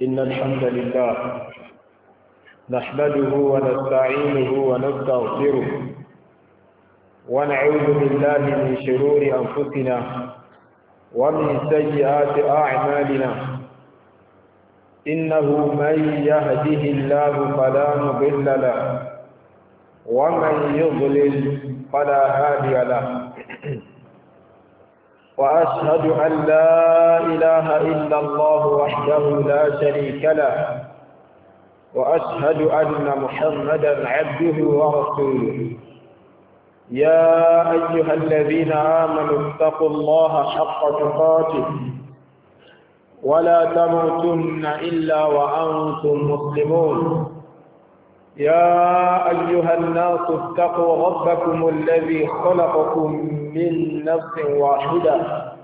إن الحمد لله نحمده ونستعينه ونستغفره ونعوذ بالله من شرور أنفسنا ومن سيئات أعمالنا إنه من يهده الله فلا مضل له ومن يضلل فلا هادي له وأشهد أن لا إله إلا الله وحده لا شريك له وأشهد أن محمدا عبده ورسوله يا أيها الذين آمنوا اتقوا الله حق تقاته ولا تموتن إلا وأنتم مسلمون يا أيها الناس اتقوا ربكم الذي خلقكم من نفس واحدة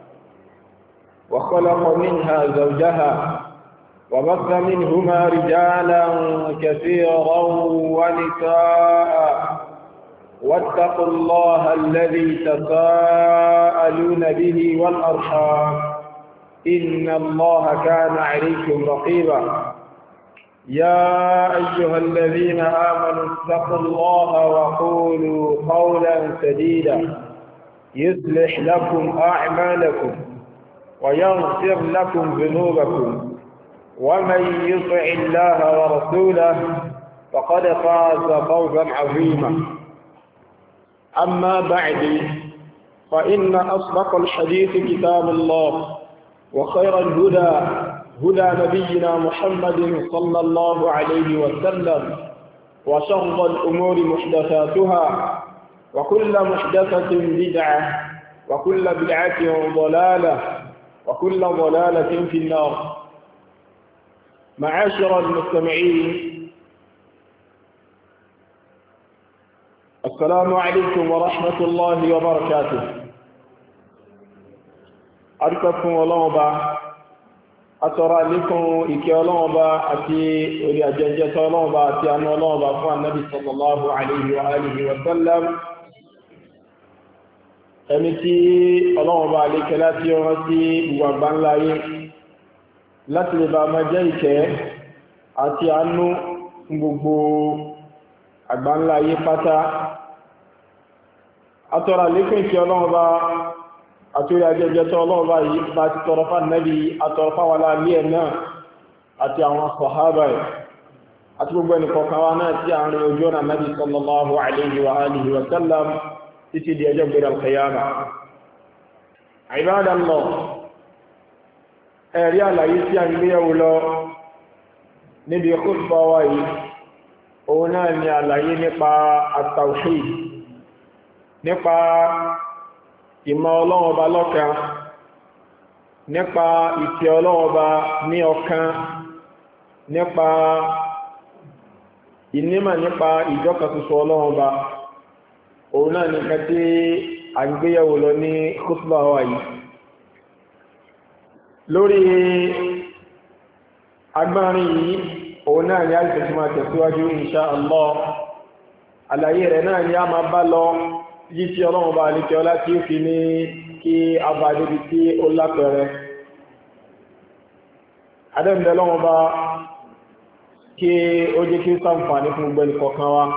وخلق منها زوجها وبث منهما رجالا كثيرا ونساء واتقوا الله الذي تساءلون به والأرحام إن الله كان عليكم رقيبا يا أيها الذين آمنوا اتقوا الله وقولوا قولا سديدا يصلح لكم أعمالكم ويغفر لكم ذنوبكم ومن يطع الله ورسوله فقد فاز فوزا عظيما أما بعد فإن أصدق الحديث كتاب الله وخير الهدى هدى نبينا محمد صلى الله عليه وسلم وشر الأمور محدثاتها وكل محدثة بدعة وكل بدعة ضلالة وكل ضلالة في النار. معاشر المستمعين، السلام عليكم ورحمة الله وبركاته. أركبكم الله atọ́rọ alékún ìkẹ́ ọlọ́wọ́n bá àti orí àjẹjẹta ọlọ́wọ́n bá àti àánú ọlọ́wọ́n bá fún annabi sallallahu alaihi wa alihi wa sallam, ẹni tí ọlọ́wọ́n bá alékẹ́ láti ọ̀rọ̀ sí ìwà gbánláyé láti lè bá máa jẹ́ ìkẹ́ àti àánú gbogbo àgbánláyé pátá. Atọ́rọ alékún ìkẹ́ ọlọ́wọ́n bá àtúrí ajẹ́jẹ́tọ́ ọlọ́ọ̀bá yìí bá ti tọrọfà nẹ́bí àtọrọfà wà láàrí ẹ̀ náà àti àwọn sọ̀hábà ẹ̀ àti gbogbo ẹnìkọ̀ọ̀kan wa náà tí a ń rí ojú ọ̀nà nẹ́bí sallallahu alaihi wa alihi wa sallam títí di ọjọ́ gbẹ̀rẹ̀ al-qiyama. Ibadallah, ẹ̀rí àlàyé tí a ń gbéyàwó lọ níbi khutbah wa yìí, òun náà ni àlàyé nípa at-tawhid, nípa ìmọ̀ Ọlọ́run Ọba lọ́kan, nípa ìfẹ́ Ọlọ́run Ọba ní ọkàn, nípa ìnímọ̀ nípa ìjọkan ṣoṣo Ọlọ́run Ọba. Òun náà ní kan tí a ń gbéyẹ̀wò lọ ní khutbah wa yìí. Lórí agbárin yìí, òun náà ni a lè tẹ̀síwájú tẹ̀síwájú insha Allah. Àlàyé rẹ̀ náà ni a máa bá lọ yí tí Ọlọ́run bá ní kí ọlá tí ó fi ní kí a bá débi tí ó lápẹẹrẹ. Adẹ́mìdẹ́ Ọlọ́run bá kí ó jẹ́ kí ṣàǹfààní fún gbogbo ẹnìkọ̀ọ̀kan wa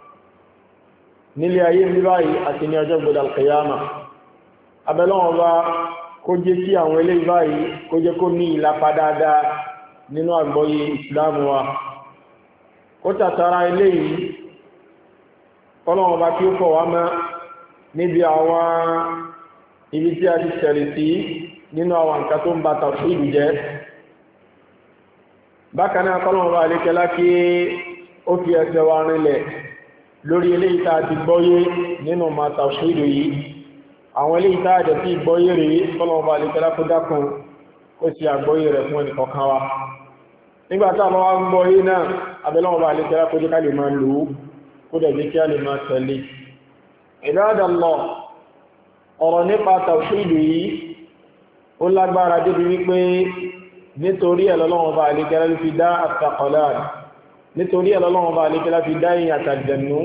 nílé ayé ní báyìí àti ní ọjọ́ gbọdọ̀ al-qiyama. Abẹ́lọ́run bá kó jẹ́ kí àwọn eléyìí báyìí kó jẹ́ kó ní ìlapa dáadáa nínú àgbọ́yé ìsìlámù wa. Kó tàtàrà eléyìí Ọlọ́run bá kí ó fọ̀ wá mọ́ níbi àwọn ibi tí a ti ṣẹ̀rì sí nínú àwọn nǹkan tó ń ba tawhid jẹ́. Bákan náà Ọlọ́run bá alékẹ́lá kí ó fi ẹsẹ̀ wa rinlẹ̀ lórí eléyìí tá a ti gbọ́yé nínú ma tawhid yìí. Àwọn eléyìí tá a jẹ́ sí gbọ́yé rèé, Ọlọ́run bá alékẹ́lá kó dákun ó sì àgbọ́yé rẹ̀ fún ẹnìkọ̀ọ̀kan wa. Nígbà tá a bá wá ń gbọ́yé náà, abẹ́lọ́run bá alékẹ́lá kó jẹ́ ká lè máa lò ó kó dẹ̀ jẹ́ kí a lè máa tẹ̀lé. Ibadallah, ọ̀rọ̀ nípa tawhid yìí ó lágbára débi wípé nítorí Ọlọ́run bá alékẹ́lá fi dá at-thaqalan, nítorí Ọlọ́run bá alékẹ́lá fi dá ìyàn àtàlùjànnú.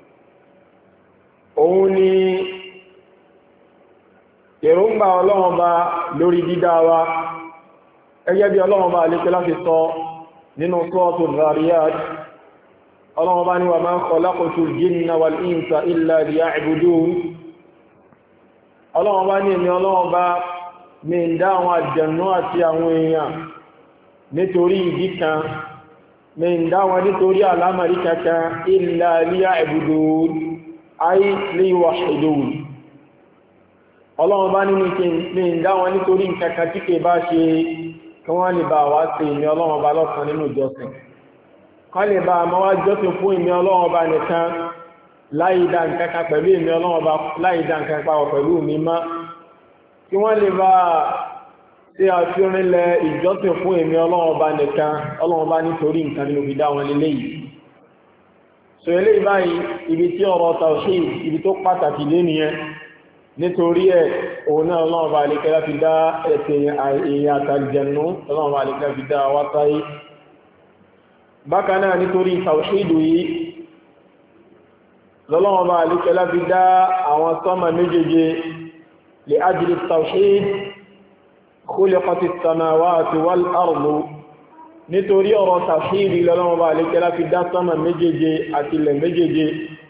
Òun ni èròǹgbà Ọlọ́run bá lórí dídá wa ẹgẹ́ bí ọlọ́run bá lè pẹ́ láti sọ nínú Suratul Dhariyat ọlọ́run bá ní wa ma khalaqtul jinna wal insa illa liya'budun ọlọ́run bá ní èmi ọlọ́run bá mi ń dá àwọn àjẹ̀nú àti àwọn èèyàn nítorí ìdí kan mi ń dá wọn nítorí àlámọ̀rí kankan illa liya'budun ay liyuwahhidun ọlọ́run bá ní mi ń dá wọn nítorí nǹkankan tí kè bá ṣe kí wọ́n lè bá wá sí ìmí ọlọ́run bá lọ́kan nínú ìjọsìn kán lè bá àmọ́ wá jọ́sìn fún ìmí ọlọ́run bá nìkan láìdá nǹkankan pẹ̀lú ìmí ọlọ́run bá láìdá nǹkankan pàwọ̀ pẹ̀lú mi má kí wọ́n lè bá ṣe àfihànlẹ̀ ìjọsìn fún ìmí ọlọ́run bá nìkan ọlọ́run bá nítorí nǹkan nínú fi dá wọn lélẹ́ yìí so eléyìí báyìí ibi tí ọ̀rọ̀ tawhid ibi tó pàtàkì lé nìyẹn nítorí ẹ̀ òun náà ọlọ́run bá lè kẹ́lá fi dá ẹ̀sẹ̀ èèyàn àtàlìjẹ̀nú ọlọ́run bá lè kẹ́lá fi dá wátáyé bákan náà nítorí tawhidu yìí lọ́lọ́run bá lè kẹ́lá fi dá àwọn sánmà méjèèje li ajli tawhid khuliqati as-samawati wal ardu nítorí ọ̀rọ̀ tawhid lọ́lọ́run bá lè kẹ́lá fi dá sánmà méjèèje àti ilẹ̀ méjèèje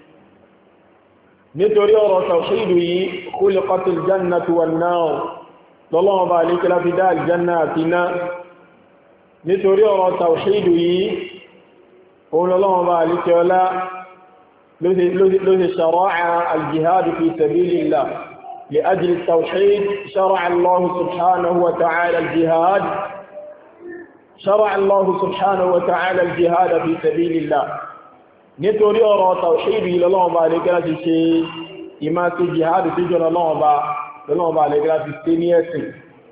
nítorí ọ̀rọ̀ tawhidu yìí khuliqatil jannatu wan nar lọ́lọ́wọ́ bá lè kílá fi dá aljanna àti iná nítorí ọ̀rọ̀ tawhidu yìí òun lọ́lọ́wọ́ bá lè kíọlá ló ṣe shara'a aljihad fi sabilillah li ajli tawhid shara'a Allah subhanahu wa ta'ala aljihad shara'a Allah subhanahu wa ta'ala aljihad fi sabilillah nítorí ọ̀rọ̀ tawhid lọ́lọ́wọ́ bá lè gẹ́lá ti ṣe ìmá sí jihad tí jọ lọ́lọ́wọ́ bá lè gẹ́lá ti ṣe ní ẹ̀sìn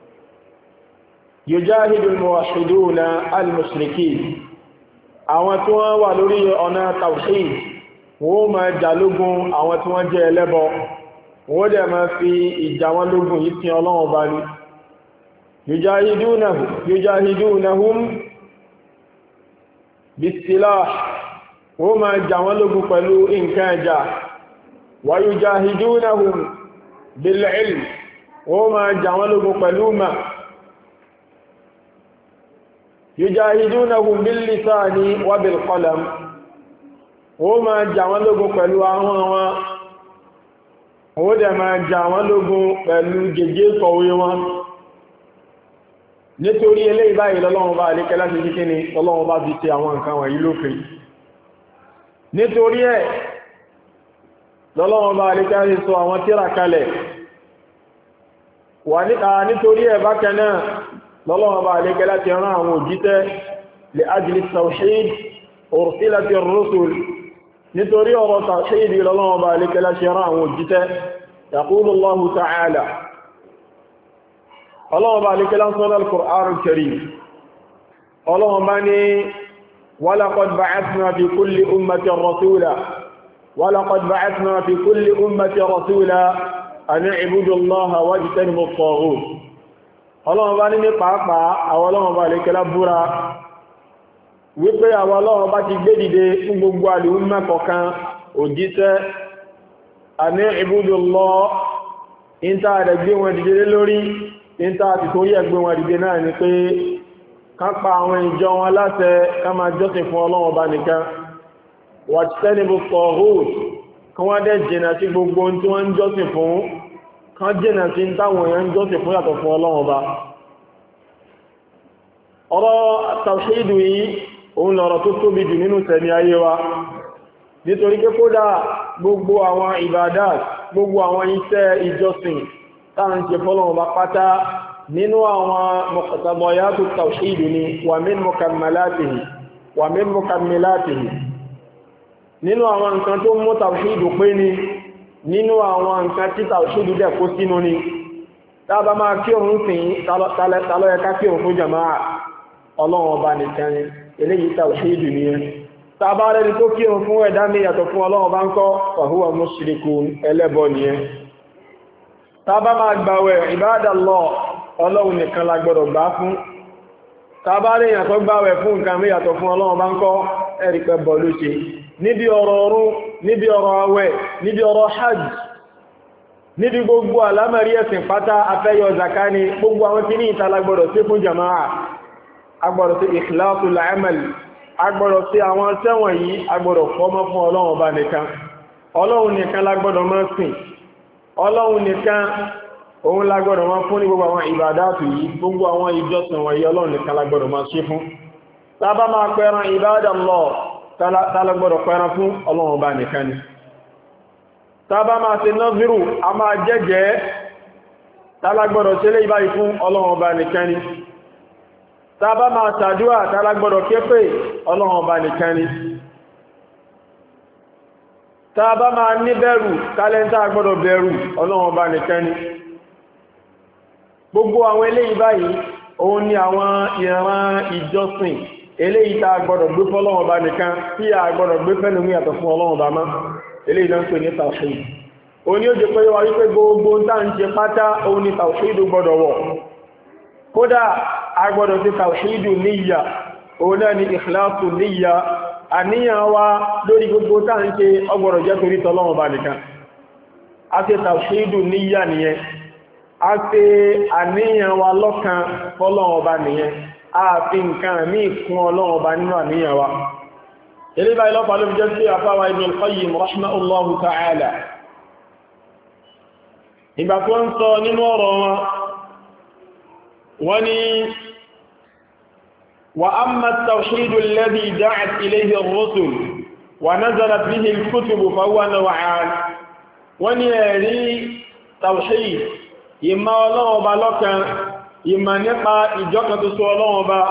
yujahidul muwahhiduna al-mushrikin àwọn tí wọ́n wà lórí ọ̀nà tawhid wọ́n máa jà lógun àwọn tí wọ́n jẹ́ ẹlẹ́bọ wọ́n dẹ̀ máa fi ìjà wọn lógun yìí tí Ọlọ́run bá ní yujahidunahum bis-silah wọ́n máa jà wọ́n lógun pẹ̀lú nǹkan ẹja wa yujahidunahum bil-ilm wọ́n máa jà wọ́n lógun pẹ̀lú ma yujahidunahum bil-lisani wa bil-qalam wọ́n máa jà wọ́n lógun pẹ̀lú ahọ́n wọn wọ́n dẹ̀ máa jà wọ́n lógun pẹ̀lú gègé kọ̀wé wọn nítorí eléyìí báyìí lọ́lọ́run bá àlékẹ́ láti kíkí ni lọ́lọ́run bá fi ṣe àwọn nǹkan wọ̀nyí lófin nítorí ẹ̀ lọ́lọ́wọ́n bá àríká rí sọ àwọn tírà kalẹ̀ nítorí ẹ̀ bákan náà lọ́lọ́wọ́n bá àríká láti rán àwọn òjíṣẹ́ li ajli tawhid ursilati ar-rusul nítorí ọ̀rọ̀ tawhid lọ́lọ́wọ́n bá àríká láti rán àwọn òjíṣẹ́ yaqulu Allahu ta'ala ọlọ́wọ́n bá àríká láti sọ́nà al-Qur'an al-Karim ọlọ́wọ́n bá ní ولقد بعثنا في كل أمة رسولا ولقد بعثنا في كل أمة رسولا أن اعبدوا الله واجتنبوا الطاغوت Ọlọ́run bá ní ní pàápàá àwọn Ọlọ́run bá lè kẹlá búra wípé àwọn Ọlọ́run bá ti gbé dìde fún gbogbo àlùmọ̀ kọ̀ọ̀kan òjíṣẹ́ أن اعبدوا الله ìntà rẹ̀ gbé wọn dìde lórí ìntà àti tó yẹ gbé wọn dìde náà ni pé kápa àwọn ìjọ wọn láṣẹ ká máa jọ́sìn fún Ọlọ́run bá nìkan wajtanibu at-taghut kí wọ́n dẹ̀ jìnà sí gbogbo tí wọ́n ń jọ́sìn fún kán jìnà sí táwọn èèyàn ń jọ́sìn fún yàtọ̀ fún Ọlọ́run bá ọ̀rọ̀ tawhidu yìí òun lọ̀rọ̀ tó tóbi jù nínú tẹ̀mí ayé wa nítorí pé kódà gbogbo àwọn ibadat gbogbo àwọn iṣẹ́ ìjọsìn táà ń ṣe fọ́lọ́run bá pátá nínú àwọn muqtadayatu tawhid ni wa min mukammilatihi nínú àwọn nǹkan tó mú tawhid pé ni nínú àwọn nǹkan tí tawhid dẹ̀ kó sínú ni tàbá máa kí òun sìn tàlọ́ ẹ̀ká kí òun fún jama'a Ọlọ́run ọba nìkan eléyìí tawhid ni ẹ tàbá rẹni tó kí òun fún ẹ̀dá mi yàtọ̀ fún Ọlọ́run ọba ń kọ́ fa huwa mushrikun ẹlẹ́bọ ni ẹ tàbá máa gbàwẹ̀ ibadallah Ọlọ́run nìkan la gbọ́dọ̀ gbà fún tàbá lè yàtọ̀ gbàwẹ̀ fún nǹkan mi yàtọ̀ fún Ọlọ́run bá ń kọ́ ẹ̀rí pẹ́ bọ̀ ló ṣe níbi ọ̀rọ̀ ọ̀run níbi ọ̀rọ̀ àwẹ̀ níbi ọ̀rọ̀ hajj níbi gbogbo àlámọ̀rí ẹ̀sìn pátá afẹ́yọ zaka ni gbogbo àwọn tí ní ìtàlágbọ́dọ̀ sí fún jama'a agbọ́dọ̀ sí ikhlasul amal agbọ́dọ̀ sí àwọn tẹ́wọ̀n yìí agbọ́dọ̀ fọ́mọ́ fún ọlọ́run ọba nìkan ọlọ́run nìkan lágbọ́dọ̀ máa sìn ọlọ́run nìkan òun lágbọ́dọ̀ máa fún ní gbogbo àwọn ìbádàtù yìí gbogbo àwọn ìjọsìn wọ̀nyí ọlọ́run nìkan lágbọ́dọ̀ máa ṣe fún tábà máa pẹran ibadallah tálágbọ́dọ̀ pẹran fún ọlọ́run ọba nìkan ni tábà máa ṣe nọ́zírù a máa jẹ́jẹ́ tálágbọ́dọ̀ ṣe lé ìbáyìí fún ọlọ́run ọba nìkan ni tábà máa ṣàdúrà tálágbọ́dọ̀ képe ọlọ́run ọba nìkan ni tábà máa ní bẹ̀rù tálẹ́ntà gbọ́dọ̀ bẹ̀rù ọlọ́run ọba nìkan ni gbogbo àwọn eléyìí báyìí òun ni àwọn ìran ìjọsìn eléyìí tá gbọ́dọ̀ gbé fọ́lọ́run ọba nìkan tí a gbọ́dọ̀ gbé fẹ́lùmí yàtọ̀ fún ọlọ́run ọba mọ́ eléyìí náà ń pè ní tawhid òun ni ó jẹ́ pé wà wípé gbogbo ń tàà ń ṣe pátá òun ni tawhid gbọ́dọ̀ wọ̀ kódà a gbọ́dọ̀ sí tawhid níyà òun náà ni ikhlasu níyà àníyàn wa lórí gbogbo tàà ń ṣe ọgbọ̀rọ̀ jẹ́ torí tọ́lọ́run ọba nìkan a ṣe tawhid níyà nìyẹn a ṣe àníyàn wa lọ́kan fọ́lọ́run ọba nìyẹn a fi nǹkan míì kún ọlọ́run ọba nínú àníyàn wa ilé báyìí lọ́pàá ló fi jẹ́ sí àfáwà Ibn al-Qayyim rahimahullahu ta'ala ìgbà tó ń sọ nínú ọ̀rọ̀ wọn wọ́n ni wa amma at-tawhid alladhi da'at ilayhi ar-rusul wa nazalat bihi al-kutub fa huwa naw'an wọ́n ni ẹ̀rí tawhid ìmọ̀ ọlọ́run ọba lọ́kan ìmọ̀ nípa ìjọkan tó so ọlọ́run ọba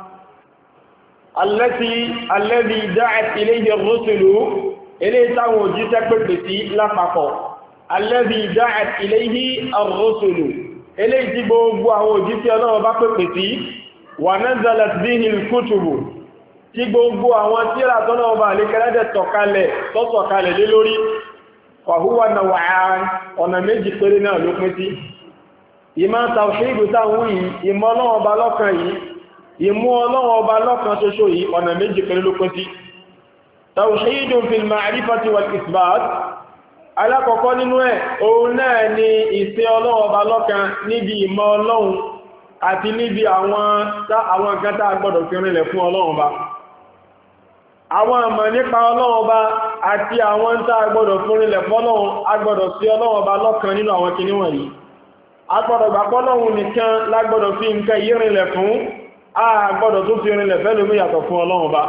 alladhi da'at ilayhi ar-rusulu eléyìí táwọn òjíṣẹ́ pèpè sí lápapọ̀ alladhi da'at ilayhi ar-rusulu eléyìí tí gbogbo àwọn òjíṣẹ́ Ọlọ́run bá pèpè sí wa nazalat bihi al-kutubu tí gbogbo àwọn tírà tọ́lọ́run bá lè kẹ́lẹ́dẹ̀ tọ́sọ̀kalẹ̀ lé lórí fa huwa naw'an ọ̀nà méjì péré náà ló pín sí ìmọ̀ tawhidu táwọn yìí ìmọ̀ Ọlọ́run ọba lọ́kan yìí ìmú Ọlọ́run ọba lọ́kan ṣoṣo yìí ọ̀nà méjì pẹ̀lú ló pín sí tawhidun fil ma'rifati wal isbat alákọ̀ọ́kọ́ nínú ẹ̀ òun náà ni ìṣe Ọlọ́run ọba lọ́kan níbi ìmọ̀ Ọlọ́run àti níbi àwọn nǹkan tá a gbọ́dọ̀ fi rinlẹ̀ fún Ọlọ́run ọba àwọn àmọ̀ nípa Ọlọ́run ọba àti àwọn tá a gbọ́dọ̀ fi rinlẹ̀ fún Ọlọ́run a gbọ́dọ̀ sí Ọlọ́run ọba lọ́kan nínú àwọn kinní wọ̀nyí a gbọ́dọ̀ gbàgbọ́ Ọlọ́run nìkan lágbọ́dọ̀ fi nǹkan yìí rinlẹ̀ fún a gbọ́dọ̀ tó fi rinlẹ̀ fẹ́ lómi yàtọ̀ fún Ọlọ́run ọba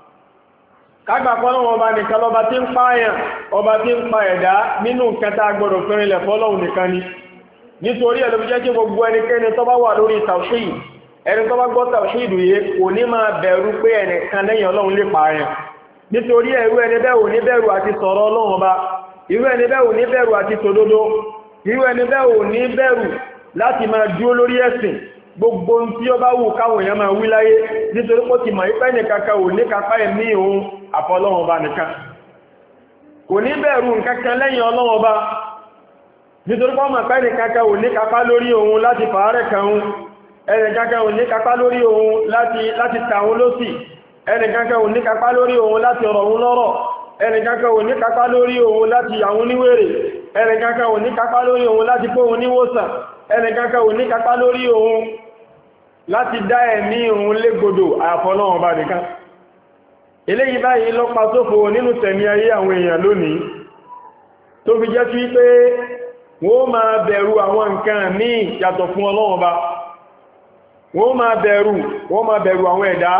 kágbà Ọlọ́run ọba nìkan lọba tí ń pààyàn ọba tí ń pa ẹ̀dá nínú nǹkan tá gbọ́dọ̀ fi rinlẹ̀ fọ́lọ́run nìkan ni nítorí ẹ̀ ló fi jẹ́ kí gbogbo ẹnikẹ́ni tó bá wà lórí tawhid ẹni tó bá gbọ́ tawhid yìí kò ní máa bẹ̀rù pé ẹnìkan lẹ́yìn Ọlọ́run lè pààyàn nítorí irú ẹni bẹ́ẹ̀ ò ní bẹ̀rù àti sọ̀rọ̀ Ọlọ́run ọba irú ẹni bẹ́ẹ̀ ò ní bẹ̀rù àti tòdodo irú ẹni bẹ́ẹ̀ ò ní bẹ̀rù láti máa dúró lórí ẹ̀sìn gbogbo tí ó bá wù káwọn èèyàn máa wí láyé nítorí pé ti mọ̀ ipẹ́ nìkankan ò ní kápá ẹ̀mí òun àfọlọ́run ọba nìkan kò ní bẹ̀rù nǹkankan lẹ́yìn Ọlọ́run ọba nítorí pé ọmọ ipẹ́ nìkankan ò ní kápá lórí òun láti fàárẹ̀ kan ẹnìkankan ò ní kápá lórí òun láti tàun lósì ẹnìkankan ò ní kápá lórí òun láti rọ̀ òun lọ́rọ̀ ẹnìkankan ò ní kápá lórí òun láti yàwọn níwèrè ẹnìkankan ò ní kápá lórí òun láti kó òun níwòsàn ẹnìkankan ò ní kápá lórí òun láti dá ẹ̀mí òun légbodò àfọlọ́run ọba nìkan eléyìí báyìí ló pa sófo nínú tẹ̀mí ayé àwọn èèyàn lónìí tó fi jẹ́ sí pé wọ́n máa bẹ̀rù àwọn nǹkan míì yàtọ̀ fún Ọlọ́run ọba wọ́n máa bẹ̀rù àwọn ẹ̀dá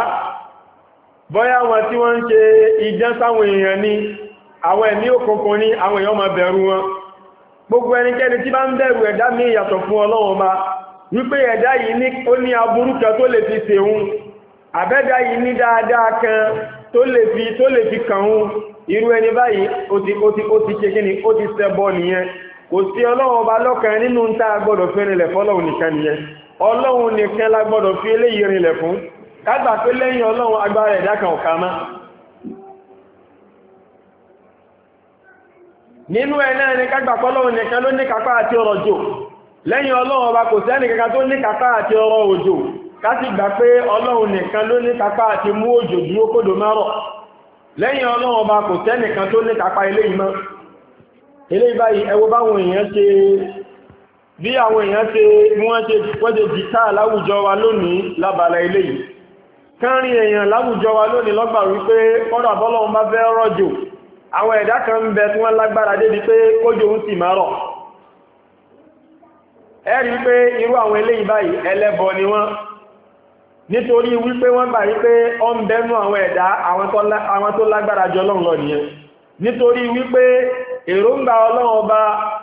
bóyá wọn tí wọ́n ń ṣe idán sáwọn èèyàn ní àwọn ẹ̀mí òkùnkùn ní àwọn èèyàn máa bẹ̀rù wọn gbogbo ẹnikẹ́ni tí bá ń bẹ̀rù ẹ̀dá míì yàtọ̀ fún Ọlọ́run ọba wípé ẹ̀dá yìí ó ní aburú kan tó lè fi ṣeun àbẹ́dá yìí ní dáadáa kan tó lè fi kàún irú ẹni báyìí ó ti ṣe kíni ó ti ṣẹbọ nìyẹn kò sí Ọlọ́run ọba lọ́kan nínú ń tá gbọ́dọ̀ fi rinlẹ̀ fọ́lọ́run nìkan nìyẹn Ọlọ́run nìkan la gbọ́dọ̀ fi eléyìí rinlẹ̀ fún kágbà pé lẹ́yìn Ọlọ́run agbára ẹ̀dá kan ò ká mọ́ nínú ẹ̀ náà ni kágbà pọ́lọ́run nìkan ló ní kápá àti ọrọ̀ jò lẹ́yìn Ọlọ́run ọba kò sẹ́ni kankan tó ní kápá àti ọrọ̀ òjò ká sì gbà pé Ọlọ́run nìkan ló ní kápá àti mú òjò dúró kódò márọ̀ lẹ́yìn Ọlọ́run ọba kò sẹ́nìkan tó ní kápá ilé ìmọ̀ eléyìí báyìí ẹ wò báwọn èèyàn ṣe bí àwọn èèyàn ṣe wọ́n ṣe jìtá láwùjọ wa lónìí lábala eléyìí kánrin èèyàn láwùjọ wa lónìí lọ́gbà wípé kọ́dà bọ́lọ́run bá fẹ́ rọ̀jò àwọn ẹ̀dá kan ń bẹ tí wọ́n lágbára débi pé kójò ń sì máa rọ̀ ẹ rí pé irú àwọn eléyìí báyìí ẹlẹ́bọ ni wọ́n nítorí wípé wọ́n gbà wípé ó ń bẹnu àwọn ẹ̀dá àwọn tó lágbára jọ Ọlọ́run lọ nìyẹn nítorí wípé èròǹgbà Ọlọ́run ọba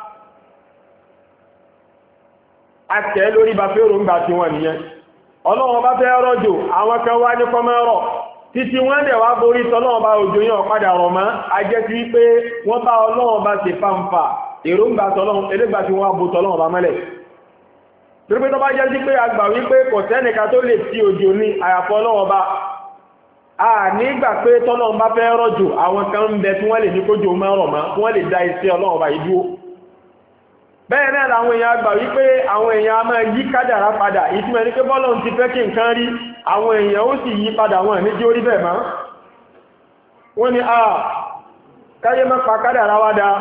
àtẹ́ lórí bá fẹ́ èròǹgbà tí wọ́n nìyẹn Ọlọ́run ọba fẹ́ rọ̀jò àwọn kan wá ní kọ́mọ́rọ̀ títí wọ́n dẹ̀ wá borí tọ́lọ́run ọba òjò yàn padà rọ̀ mọ́ ajẹ́ sí wípé wọ́n bá Ọlọ́run ọba ṣe fàǹfà èròǹgbà tọ́lọ́run elégbà tí wọ́n bó tọ́lọ́run ọba mọ́lẹ̀ torípé tó bá jẹ́ sí pé àgbà wípé kò sẹ́nìká tó lè tí òjò ní àyàfọ́ Ọlọ́run ọba a nígbà pé tọ́lọ́run bá fẹ́ rọ̀jò àwọn kan ń bẹ tí wọ́n lè ní kójò máa rọ̀ mọ́ wọ́n lè dá iṣẹ́ Ọlọ́run ọba yìí dúró bẹ́ẹ̀ náà làwọn èèyàn àgbà wípé àwọn èèyàn a máa yí kádàrá padà ìtumọ̀ ní pé bọ́lọ́run ti fẹ́ kí nǹkan rí àwọn èèyàn ó sì yí padà wọn ní jórí bẹ́ẹ̀ mọ́ wọ́n ní káyé má pa kádàrá wá dá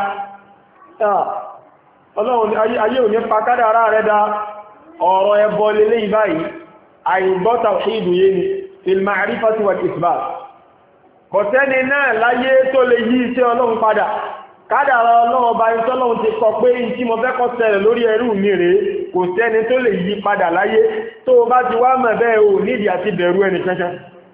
Ọlọ́run ayé ò ní pa kádàrá rẹ̀ dá ọ̀rọ̀ ẹbọ lélé ìbáyìí àìgbọ́ tawhid yé ni fil ma'rifati wal isbat kò sẹ́ni náà láyé tó lè yí iṣẹ́ Ọlọ́run padà kádàrá Ọlọ́run ọba ìtọ́lọ́run ti kọ pé tí mo fẹ́ kó ṣẹlẹ̀ lórí ẹrú mi rèé kò sẹ́ni tó lè yí padà láyé tó bá ti wá mọ̀ bẹ́ẹ̀ ò nídìí àti bẹ̀rù ẹni kankan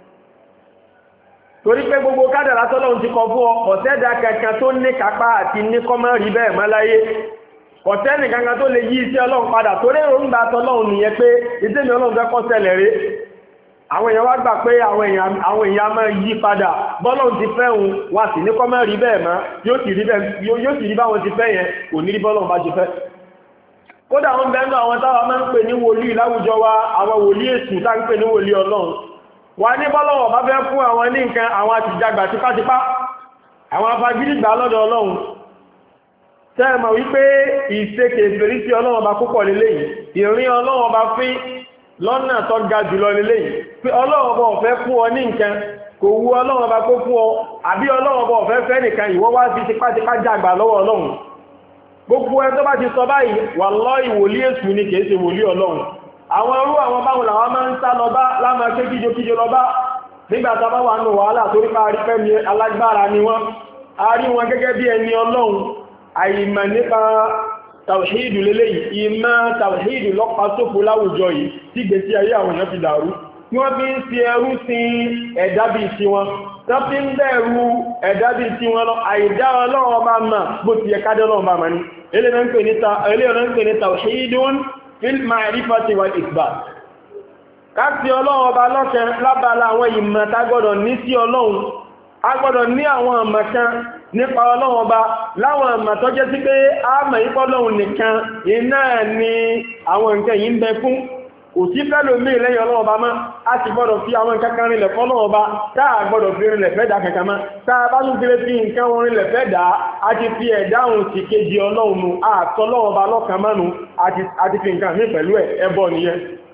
torí pé gbogbo kádàrá tọ́lọ́run ti kọ fún ọ kò sẹ́dá kankan tó ní kápá àti ní kọ́mọ́ rí bẹ́ẹ̀ mọ́ láyé kò sẹ́ni kankan tó lè yí iṣẹ́ Ọlọ́run padà torí èròǹgbà tọ́lọ́run nìyẹn pé iṣẹ́ mi Ọlọ́run fẹ́ kó ṣẹlẹ̀ rèé àwọn èèyàn wá gbà pé àwọn èèyàn máa yí padà bọ́lọ́run ti fẹ́ òun wà sí ní kọ́mọ́ rí bẹ́ẹ̀ mọ́ yóò sì rí báwọn ti fẹ́ yẹn kò ní rí bọ́lọ́run bá ti fẹ́ kódà wọn bẹ́ẹ̀ náà àwọn táwa máa ń pè ní wòlíì láwùjọ wa àwọn wòlíì èṣù tá ń pè ní wòlíì Ọlọ́run wà ní bọ́lọ́run bá fẹ́ fún àwọn ní nǹkan àwọn àtìjàgbà tipátipá àwọn afagídígbà lọ́dọ̀ Ọlọ́run tẹ́ẹ̀mọ̀ wípé ìṣekè ìfèrí sí Ọlọ́run bá púpọ̀ lélẹ́yìn ìrìn Ọlọ́run bá fín lọ́nà tó ga jùlọ lélẹ́yìn pé Ọlọ́run bá fẹ́ fún ọ ní nǹkan kò wu Ọlọ́run bá kó fún ọ àbí Ọlọ́run bá fẹ́ fẹ́ nìkan ìwọ wá sí tipátipá jàgbà lọ́wọ́ Ọlọ́run gbogbo ẹ tó bá ti sọ báyìí wàláhì wòlíì èṣù ni kìí ṣe wòlíì Ọlọ́run àwọn irú àwọn báwọn làwọn máa ń sá lọ bá láma ké kíjokíjo lọ bá nígbà tá a bá wà nù wàhálà torí pa arífẹ́ mi alágbára ni wọ́n a rí wọn gẹ́gẹ́ bí ẹni Ọlọ́run àìmọ̀ nípa tàwíìdù lélẹ́yìí ìmọ̀ tàwíìdù lọ́pàá sófò láwùjọ yìí tí gbèsè ayé àwọn èèyàn fi dàrú tí wọ́n fi ń fi ẹrú sin ẹ̀dá bíi ti wọn tó fi ń bẹ̀rù ẹ̀dá bíi ti wọn lọ àìdá Ọlọ́run ọba mà bó ti yẹ kádé Ọlọ́run bá mà ní eléyìí ń pè ní tàwíìdùn fil ma'rifati wal isbat káàkiri Ọlọ́run ọba lọ́kẹ́ lábala àwọn ìmọ̀ tá gbọ́dọ̀ ní sí Ọlọ́run a gbọ́dọ̀ ní àwọn àmà kan nípa Ọlọ́run ọba láwọn àmà tó jẹ́ sí pé a mọ̀ ipọ́ Ọlọ́run nìkan iná ni àwọn nǹkan yìí ń bẹ fún kò sí fẹ́lò mí lẹ́yìn Ọlọ́run ọba mọ́ a ti gbọ́dọ̀ fi àwọn nǹkan kan rinlẹ̀ fún Ọlọ́run ọba táà gbọ́dọ̀ fi rinlẹ̀ fẹ́ dá kankan mọ́ táà bá tún fi nǹkan wọn rinlẹ̀ fẹ́ dá a ti fi ẹ̀dáhùn sí kejì Ọlọ́run nu àtọ́ Ọlọ́run ọba lọ́kàn mọ́nu a ti fi nǹkan mí pẹ̀lú ẹbọ nìyẹn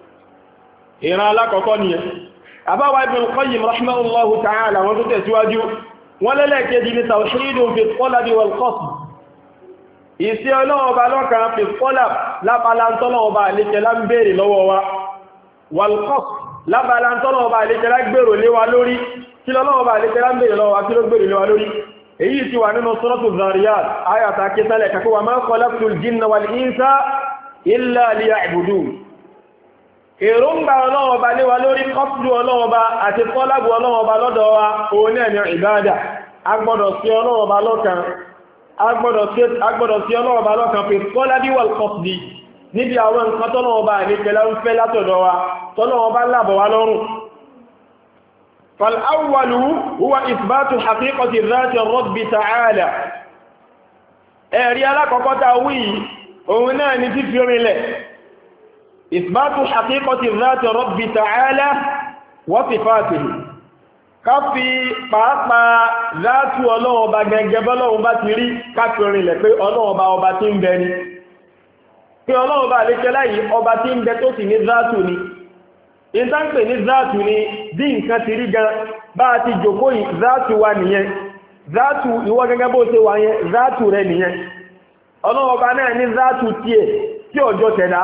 ìran alákọ̀ọ́kọ́ nìyẹn àbáwá Ibn Qayyim rahimahullahu ta'ala wọn tó tẹ̀síwájú wọ́n lẹ́lẹ́kejì ní tawhidun fi talabi wal qasd ìsí Ọlọ́run ọba lọ́kan fi talab lábàlá tọ́lọ́run ọba àlékẹ́ lá ń béèrè lọ́wọ́ wa wal qasd lábàlá tọ́lọ́run ọba àlékẹ́ lá gbèrò lé wa lórí kí lọ́lọ́run ọba àlékẹ́ lá ń béèrè lọ́wọ́ wa kí ló gbèrò lé wa lórí èyí tí wà nínú suratu Dhariyat ayata kẹsàlẹ̀ kakọ́ wa ma khalaqtul jinna wal insa illa liya'budun èròǹgbà Ọlọ́run ọba lé wa lórí kọ́sùdù Ọlọ́run ọba àti tọ́lábù Ọlọ́run ọba lọ́dọ̀ wa òun náà ni ìbádà agbọ́dọ̀ sí Ọlọ́run ọba lọ́kan agbọ́dọ̀ sí Ọlọ́run ọba lọ́kan fi tọ́lábí wal qasdi níbi àwọn nǹkan tọ́lọ́run ọba àníkẹ́lá ń fẹ́ látọ̀dọ̀ wa tọ́lọ́run ọba lábọ̀ wa lọ́rùn فالأول هو إثبات حقيقة ذات الرب تعالى ẹ̀rí alákọ̀ọ́kọ́ta wí òun náà ni fífi rinlẹ̀ إثبات حقيقة ذات الرب تعالى وصفاته káfí pàápàá záàtù Ọlọ́run ọba gẹ́gẹ́ bọ́lọ́run bá ti rí káfírin lẹ̀ pé Ọlọ́run ọba tí ń bẹ ni pé Ọlọ́run ọba àlékẹ́lá yìí ọba tí ń bẹ tó sì ní záàtù ni ìtànpè ní záàtù ni bí nǹkan ti rí gan bá ti jòkó yìí záàtù wa nìyẹn záàtù ìwọ gẹ́gẹ́ bó ṣe wà yẹn záàtù rẹ nìyẹn ọlọ́run ọba náà ní záàtù tiẹ̀ tí ọjọ́ tẹ̀dá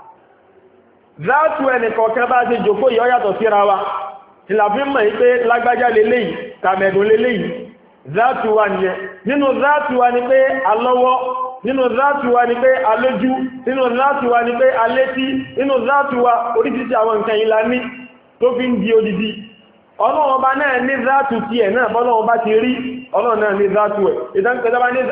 záàtù ẹnìkọ̀ọ̀kan bá ṣe jòkó yìí ó yàtọ̀ síra wa ìlàfí mọ̀ yí pé lágbájá leléyìí tàmẹ̀dùn leléyìí záàtù wa nìyẹn nínú záàtù wa ni pé alọ́wọ́ nínú záàtù wa ni pé alójú nínú záàtù wa ni pé alétí nínú záàtù wa oríṣiríṣi àwọn nǹkan ìlà ní tó fi ń di odidi ọlọ́run ọba náà ní záàtù tiẹ̀ náà bọ́lọ́run bá ti rí ọlọ́run náà ní záàtù ẹ̀ ìdánkẹ́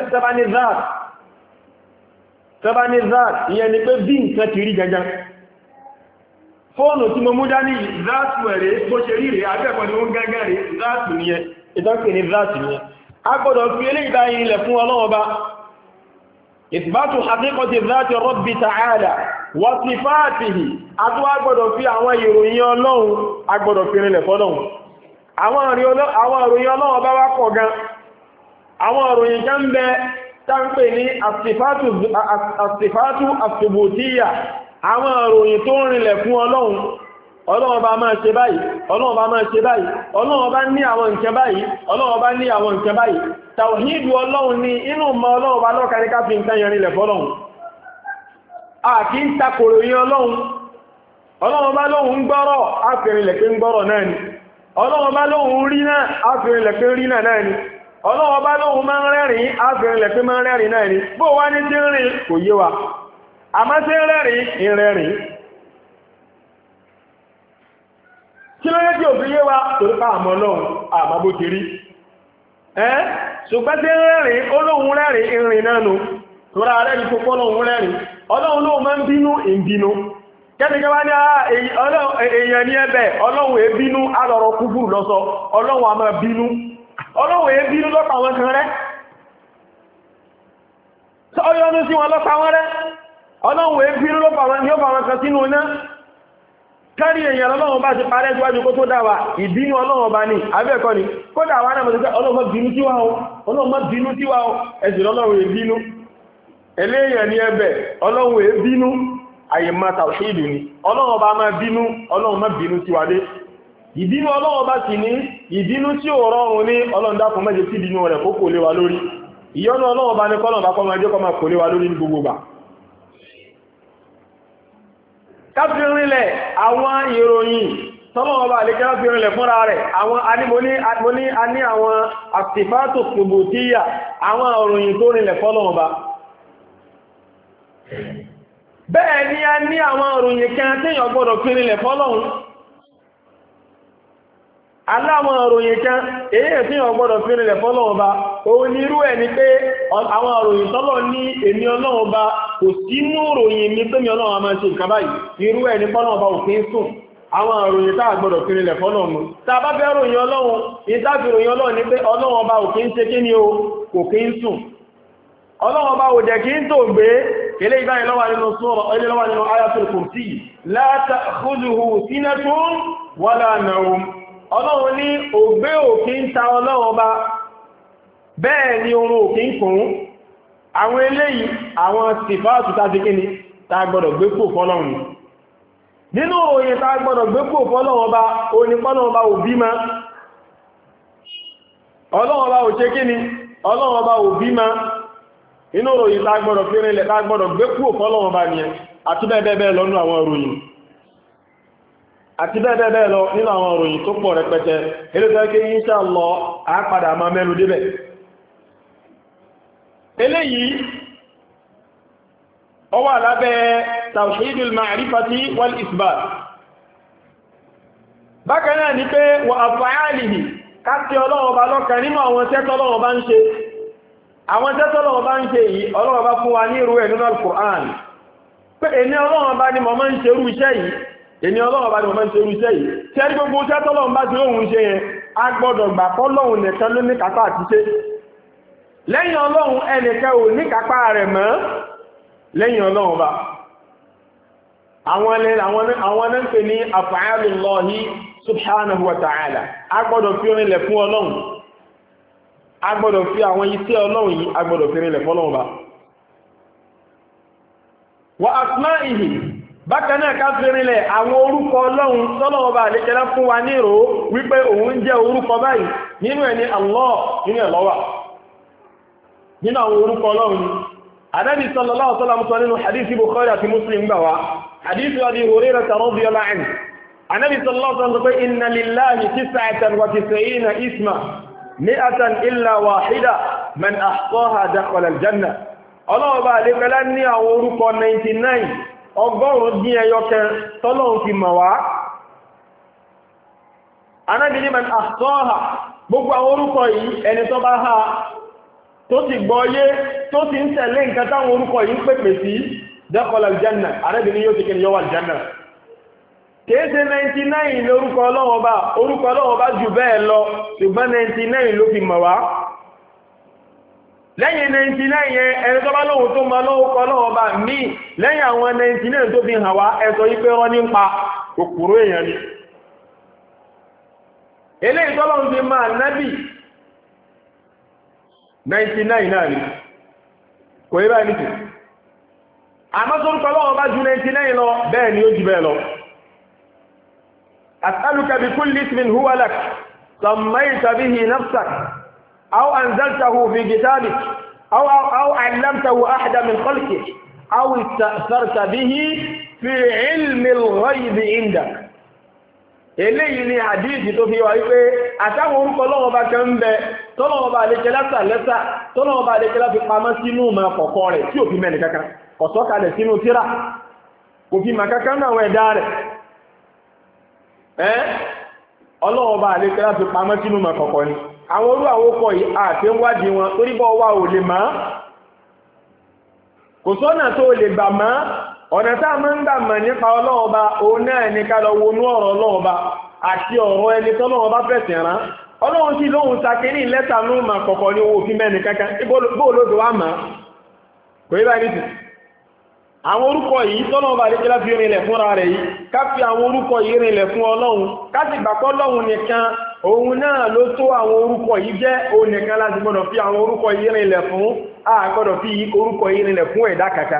tẹ́bá ní záàtù ìyẹn ni pé bí nǹkan ti rí gangan fóònù tí mo mú dání záàtù ẹ̀rẹ́ bó ṣe rí rẹ̀ abẹ́ẹ̀kọ́ ni ó ń gángan rẹ̀ záàtù nìyẹn ìdánkẹ́ ní záàtù nìyẹn a gbọ́dọ̀ fi eléyìí bá yìí ilẹ̀ fún ọlọ́run ọba ìtìbátù haqiqati záàtì rabbi ta'ala wa sifatihi àtúwà gbọ́dọ̀ fi àwọn ìròyìn ọlọ́run agbọ́dọ̀ fi rinlẹ̀ fọ́lọ́run àwọn ìròyìn ọlọ́run bá wá pọ̀ gan àwọn ìròyìn kan bẹ táńpé ní as-sifatu as-subutiyya àwọn ìròyìn tó rinlẹ̀ fún ọlọ́run ọlọ́run bá máa ṣe báyìí ọlọ́run bá máa ṣe báyìí ọlọ́run bá ní àwọn nǹkan báyìí ọlọ́run bá ní àwọn nǹkan báyìí tàwhídù ọlọ́run ní inú mọ ọlọ́run bá lọ́ka ní ká fi nǹkan yẹn rinlẹ̀ fọ́lọ́run a kì í takòrò yín ọlọ́run bá lóhun gbọ́rọ̀ áfìrinlẹ̀ pé ń gbọ́rọ̀ náà ni ọlọ́run bá lóhun rí náà áfìrinlẹ̀ pé rí náà ni ọlọ́run bá lóhun máa ń rẹ́rìn áfìrinlẹ̀ pé máa ń rẹ́rìn náà ni bó wá ní tí ń rìn kò yé wa àmọ́ tí ń rẹ́rìn ìrẹ́rìn kí ló yẹ kí òfin yé wa torí ká àmọ́ ọlọ́run àmọ́ bó ti rí ṣùgbọ́n tí ń rẹ́rìn olóhun rẹ́rìn ìrìn náà nù torí ààrẹ ní tó pọ́lọ́hun rẹ́rìn ọlọ́run lóhun máa ń bínú ìbínú kẹ́nìkẹ́ wá ní èèyàn ní ẹbẹ̀ ọlọ́run èébínú alọ̀rọ̀ kúfùrù lọ́sọ ọlọ́run a máa bínú ọlọ́run èébínú lọ́pàá àwọn kan rẹ́ ọyọ́nú sí wọn lọ́pàá wọn rẹ́ ọlọ́run èébínú lọ́pàá àwọn kan sínú iná kárí èèyàn ọlọ́run bá ti parẹ́ síwájú kó tó dáwà ìbínú ọlọ́run bá ní abẹ́ẹ̀kọ́ ni kó dáwà náà mọ̀ ọlọ́run bínú tíwá o ẹ̀sìn ọlọ́run èébínú eléyàn ní ẹbẹ̀ ọlọ́run èébínú àyè máa tàwíìdù ni ọlọ́run bá máa bínú ọlọ́run má bínú sí wádé ìbínú ọlọ́run bá sì ní ìbínú tí ó rọrùn ní ọlọ́run dákun má jẹ́ sí ìbínú rẹ̀ kó kò lé wa lórí ìyọ́nú ọlọ́run bá ní kọ́lọ̀ bá kọ́mọ ẹjọ́ kọ́mọ kò lé wa lórí ní gbogbo gbà káfírinlẹ̀ àwọn ìròyìn tọ́lọ́run bá lè káfírinlẹ̀ fúnra rẹ̀ àwọn aní àwọn àsìfátò subutiyya àwọn ìròyìn tó rinlẹ̀ fọ́lọ́run bá bẹ́ẹ̀ ni a ní àwọn òròyìn kan tí èyàn gbọ́dọ̀ fi rinlẹ̀ fọ́lọ́run aláwọn òròyìn kan èyí tí èyàn gbọ́dọ̀ fi rinlẹ̀ fọ́lọ́run bá òun ni irú ẹ̀ ni pé àwọn òròyìn tọ́lọ̀ ní èmi ọlọ́run bá kò sínú òròyìn mi pé mi ọlọ́run a máa ṣe nǹkan báyìí irú ẹ̀ ni fọ́lọ́run bá òfin sùn àwọn òròyìn tá gbọ́dọ̀ fi rinlẹ̀ fọ́lọ́run tá bá fẹ́ ròyìn ọlọ́run ìtàfi ròyìn ọlọ́run ni pé ọlọ́run bá òfin ṣe kí ni o kò kí ń sùn ọlọ́run bá òjẹ̀ kí ń tó gbé ilé ìbáyìí lọ́wà nínú sọ́rọ̀ ilé lọ́wà nínú ayatul kursi la ta'khudhuhu sinatun wala nawm ọlọ́run ní ògbé òkè ń ta ọlọ́run bá bẹ́ẹ̀ ni oorun òkè ń kùn àwọn eléyìí àwọn sìfáàtù tàbí kíni tá gbọ́dọ̀ gbé pò fọ́lọ́run nínú òyìn tá gbọ́dọ̀ gbé pò fọ́lọ́run bá onípọ́lọ́run bá òbí ma ọlọ́run bá ò ṣe kíni ọlọ́run bá òbí ma inú òròyìn lágbọ́dọ̀ fẹ́rẹ́ ilẹ̀ lágbọ́dọ̀ gbé kúrò fọ́lọ́wọ́n bá ní ẹ àti bẹ́ẹ̀ lọ nínú àwọn òròyìn àti bẹ́ẹ̀ lọ nínú àwọn òròyìn tó pọ̀ rẹpẹtẹ eléjọ́kẹ́ insha Allah àápadà máa mẹ́nu débẹ̀ eléyìí ó wà lábẹ́ tawhidul ma'rifati wal isbat bákan náà ni pé wa af'alihi káàkì ọlọ́wọ́ bá lọ́kàn nínú àwọn tẹ́tọ́lọ́wọ́ bá ń ṣe àwọn tẹ́tọ́lọ́wọ́ bá ń ṣe yìí ọlọ́wọ́ bá fún wa ní irú ẹ̀ nínú al-Qur'an pé èní ọlọ́wọ́ bá ní mọ̀ máa ń ṣe irú iṣẹ́ yìí èní ọlọ́wọ́ bá ní mọ̀ máa ń ṣe irú iṣẹ́ yìí tí ẹni gbogbo tẹ́tọ́lọ́wọ́ bá ti lóhun ṣe yẹn a gbọ́dọ̀ gbà pọ́lọ́hun nìkan ló ní kápá àti ṣe lẹ́yìn ọlọ́hun ẹnìkan ò ní kápá rẹ̀ mọ́ lẹ́yìn ọlọ́hun bá àwọn ń pè ní af'alullahi subhanahu wa ta'ala a gbọ́dọ̀ fi orinlẹ̀ fún ọlọ́hun a gbọ́dọ̀ fi àwọn iṣẹ́ ọlọ́run yìí a gbọ́dọ̀ fi rinlẹ̀ fọ́lọ́run bá wa asma'ihi bákan náà ká fi rinlẹ̀ àwọn orúkọ ọlọ́run tọ́lọ́run bá lékẹ́lá fún wa nírò wípé òun jẹ́ orúkọ báyìí nínú ẹni Allah nínú ẹ̀ ló wà nínú àwọn orúkọ ọlọ́run Ànábì sallallahu alaihi wasallam sọ nínú hadith Bukhari àti Muslim gbà wá hadith Abi Hurairah radiyallahu anhu Ànábì sallallahu alaihi wasallam sọ pé inna lillahi 99 isma mi'atan illa wahida man ahsaha dakhala al-janna. Ọlọ́run bá lè pẹ́lá ní àwọn orúkọ 99 ọgọ́rùn-ún dín ẹyọ kan tọ́lọ́run fi mọ̀ wá. Ànábì ní man ahsaha gbogbo àwọn orúkọ yìí ẹni tó bá ha tó sì gbọ́yé tó sì ń tẹ̀lé nǹkan táwọn orúkọ yìí ń pèpè sí dakhala al-janna. Ànábì ní yóò ti kí ni yóò wà al-janna. Kéèsè 99 lórúkọ Ọlọ́run bá jù bẹ́ẹ̀ lọ ṣùgbọ́n 99 ló fi mọ̀ wá. Lẹ́yìn 99 yẹn ẹni tó bá lóhun tó mọ lórúkọ Ọlọ́run bá ní lẹ́yìn àwọn 99 tó fi hàn wá ẹ̀sọ ipé rán nípa òkúrò èèyàn ni. Eléyìí tọ́lọ́run fi máa nábì 99 náà ni kò yí báyìí nìtì. Àmọ́ tó rúkọ Ọlọ́run bá ju 99 lọ bẹ́ẹ̀ ni ó jù bẹ́ẹ̀ lọ. أسألك بكل اسم هو لك سميت به نفسك أو أنزلته في كتابك أو علمته أحدا من خلقك أو استأثرت به في علم الغيب عندك. eléyìí ni àdíìsì tó fi wà wípé àtàwọn orúkọ Ọlọ́run bá kan ń bẹ tọ́lọ́run bá lè kẹlẹ́sà lẹ́sà tọ́lọ́run bá lè kẹlẹ́ fi pamọ́ sínú ìmọ̀ kọ̀kọ́ rẹ̀ tí ò fi mẹ́ni kankan kò sọ̀kalẹ̀ sínú tírà kò fi mọ̀ kankan náà ẹ̀dá rẹ̀ Ọlọ́run bá lè kẹ́lá fi pamọ́ sínú mọ̀ kọ̀kọ̀ ni àwọn orú àwọn ọkọ̀ yìí àti ń wádìí wọn torí bọ́ wà ò lè máa kò sọ́nà tó lè gbà máa ọ̀nà tá a máa ń gbà mọ̀ nípa Ọlọ́run bá òun náà ní ká lọ wọnú ọ̀rọ̀ Ọlọ́run bá àti ọ̀rọ̀ ẹni tọ́lọ́run bá fẹ̀sẹ̀ rán Ọlọ́run sí lóhun sakini lẹ́tà ní mọ̀ kọ̀kọ̀ ní owó òfin mẹ́ni kankan bóòlódò wá máa kò yí báyìí nìtì àwọn orúkọ yìí tọ́lọ́run bá lè kí láti rinlẹ̀ fúnra rẹ̀ yìí ká fi àwọn orúkọ yìí rinlẹ̀ fún Ọlọ́run ká sì gbàgbọ́ Ọlọ́run nìkan òun náà ló tó àwọn orúkọ yìí jẹ́ òun nìkan láti gbọ́dọ̀ fi àwọn orúkọ yìí rinlẹ̀ fún a gbọ́dọ̀ fi orúkọ yìí rinlẹ̀ fún ẹ̀dá kankan.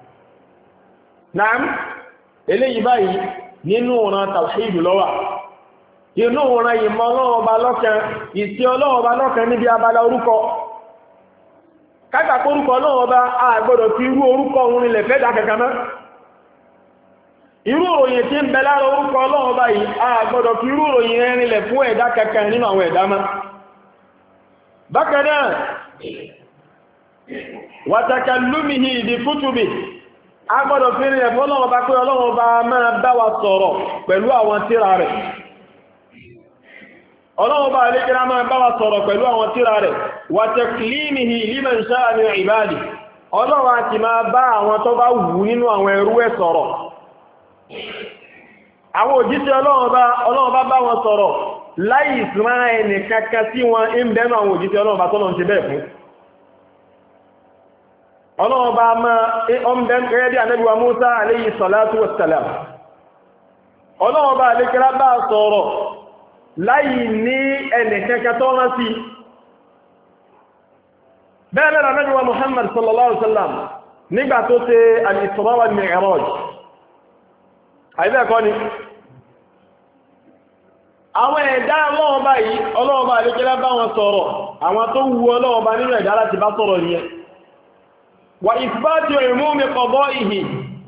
Naam eléyìí báyìí nínú ọ̀ràn tawhid ló wà inú ọ̀ràn ìmọ̀ Ọlọ́run ọba lọ́kan ìsí Ọlọ́run ọba lọ́kan níbi abala orúkọ kágbà kórúkọ náà ọba àgbọ́dọ̀ fi irú orúkọ òun ilẹ̀ fẹ́ dákẹ̀kẹ́ mọ́ irú òròyìn tí ń bẹ lára orúkọ Ọlọ́run ọba yìí àgbọ́dọ̀ fi irú òròyìn ẹrin ilẹ̀ fún ẹ̀dá kẹkẹ nínú àwọn ẹ̀dá mọ́ bákan náà wa takallumihi bi kutubi àgbọ́dọ̀ fi rinlẹ̀ fún Ọlọ́run ọba pé Ọlọ́run ọba máa bá wa sọ̀rọ̀ pẹ̀lú àwọn tírà rẹ̀ Ọlọ́run bá lè kíra máa bá wa sọ̀rọ̀ pẹ̀lú àwọn tírà rẹ̀ wa taklimihi liman sha'a min ibadi Ọlọ́run àti máa bá àwọn tó bá wù nínú àwọn ẹrú ẹ̀ sọ̀rọ̀ àwọn òjíṣẹ́ Ọlọ́run bá wọn sọ̀rọ̀ láì ìsìnmá ẹni kankan sí wọn ń bẹ́nu àwọn òjíṣẹ́ Ọlọ́run bá tọ́lọ̀ ń ṣe bẹ́ẹ̀ fún Ọlọ́run bá máa ọmọdé Ànábì wa Musa alayhi salatu wassalam Ọlọ́run bá lè kíra bá sọ̀rọ̀ láì ní ẹni kẹ́kẹ́ tó rán sí bẹ́ẹ̀ lẹ́rọ Ànábì wa Muhammad sallallahu alaihi wasallam nígbà tó ṣe al-Isra wal Mi'raj àìbẹ́ẹ̀kọ́ ni àwọn ẹ̀dá Ọlọ́run bá yìí Ọlọ́run bá lè kẹ́lá bá wọn sọ̀rọ̀ àwọn tó wu Ọlọ́run bá nínú ẹ̀dá láti bá sọ̀rọ̀ nìyẹn wa ithbatu umumi qada'ihi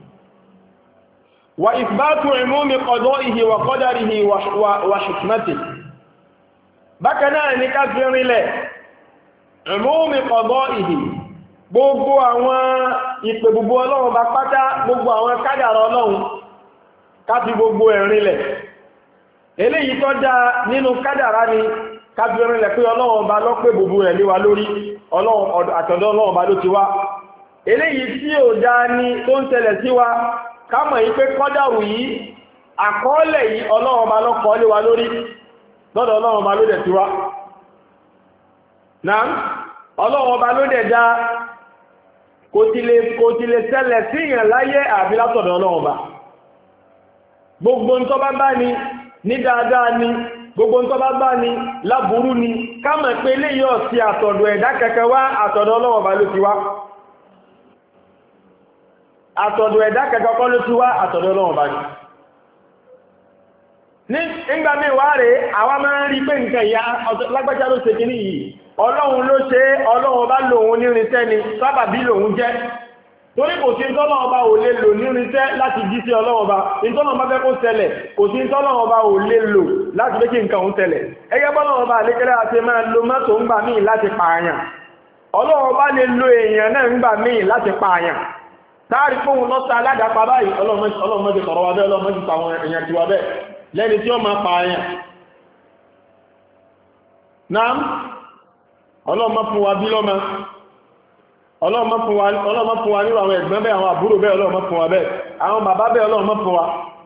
وإثبات عموم قضائه وقدره وحكمته بكنا نكفر له عموم قضائه gbogbo àwọn ìpè gbogbo Ọlọ́run bá pátá gbogbo àwọn kádàrá Ọlọ́run káfí gbogbo ẹ̀rin lẹ̀ eléyìí tó dá nínú kádàrá ni káfí ẹ̀rin lẹ̀ pé Ọlọ́run bá ló pé gbogbo rẹ̀ lé wa lórí àtọ̀dọ̀ Ọlọ́run bá ló ti wá eléyìí tí ò dá ní tó ń ṣẹlẹ̀ sí wa kámọ̀ yí pé kọ́dàrù yìí àkọọ́lẹ̀ yìí Ọlọ́run bá lọ́kọ́ lé wa lórí lọ́dọ̀ Ọlọ́run bá ló dẹ̀ tí wá náà Ọlọ́run bá ló dẹ̀ dá kò ti lè ṣẹlẹ̀ sí ìyàn láyé àbí látọ̀dọ̀ Ọlọ́run bá gbogbo ń tó bá bá ní dáadáa ni gbogbo ń tó bá bá ní láburú ni kámọ̀ pé lè yọ sí àtọ̀dọ̀ ẹ̀dá kẹkẹ wá àtọ̀dọ̀ Ọlọ́run bá ló ti wá àtọ̀dọ̀ ẹ̀dá kẹkọ́ kọ́ ló ti wá àtọ̀dọ̀ Ọlọ́run bá ní ìgbà mí wá rẹ̀ àwa máa ń rí pé nǹkan ìyá lágbàjá ló ṣe kìíní yìí Ọlọ́run ló ṣe, Ọlọ́run bá lòun nírinṣẹ́ ni, sábàbí lòun jẹ́. Torí kò sí tọ́lọ́run bá ò lè lò nírinṣẹ́ láti jí sí Ọlọ́run bá. Ìtọ́lọ́run bá fẹ́ kó ṣẹlẹ̀, kò sí tọ́lọ́run bá ò lè lò láti fẹ́ kí nǹkan òun ṣẹlẹ̀. Ẹgẹ́ bọ́lọ́run bá lékẹ́lẹ́ àti máa lo mọ́tò ń gbà míì láti pààyàn. Ọlọ́run bá lè lo èèyàn náà ń gbà míì láti pààyàn. Táàrí fóun lọ́ta aládàpá báyìí, Ọlọ́run mọ́jì sọ̀rọ̀ wa bẹ́ẹ̀, Ọlọ́run mọ́jì pa àwọn èèyàn ti wa bẹ́ẹ̀, lẹ́ni tí ó máa pààyàn. Naam, Ọlọ́run má fún wa bí lọ́mọ, Ọlọ́run má fún wa nírò àwọn ẹ̀gbọ́n bẹ́ẹ̀, àwọn àbúrò bẹ́ẹ̀, Ọlọ́run má fún wa bẹ́ẹ̀, àwọn bàbá bẹ́ẹ̀, Ọlọ́run má fún wa.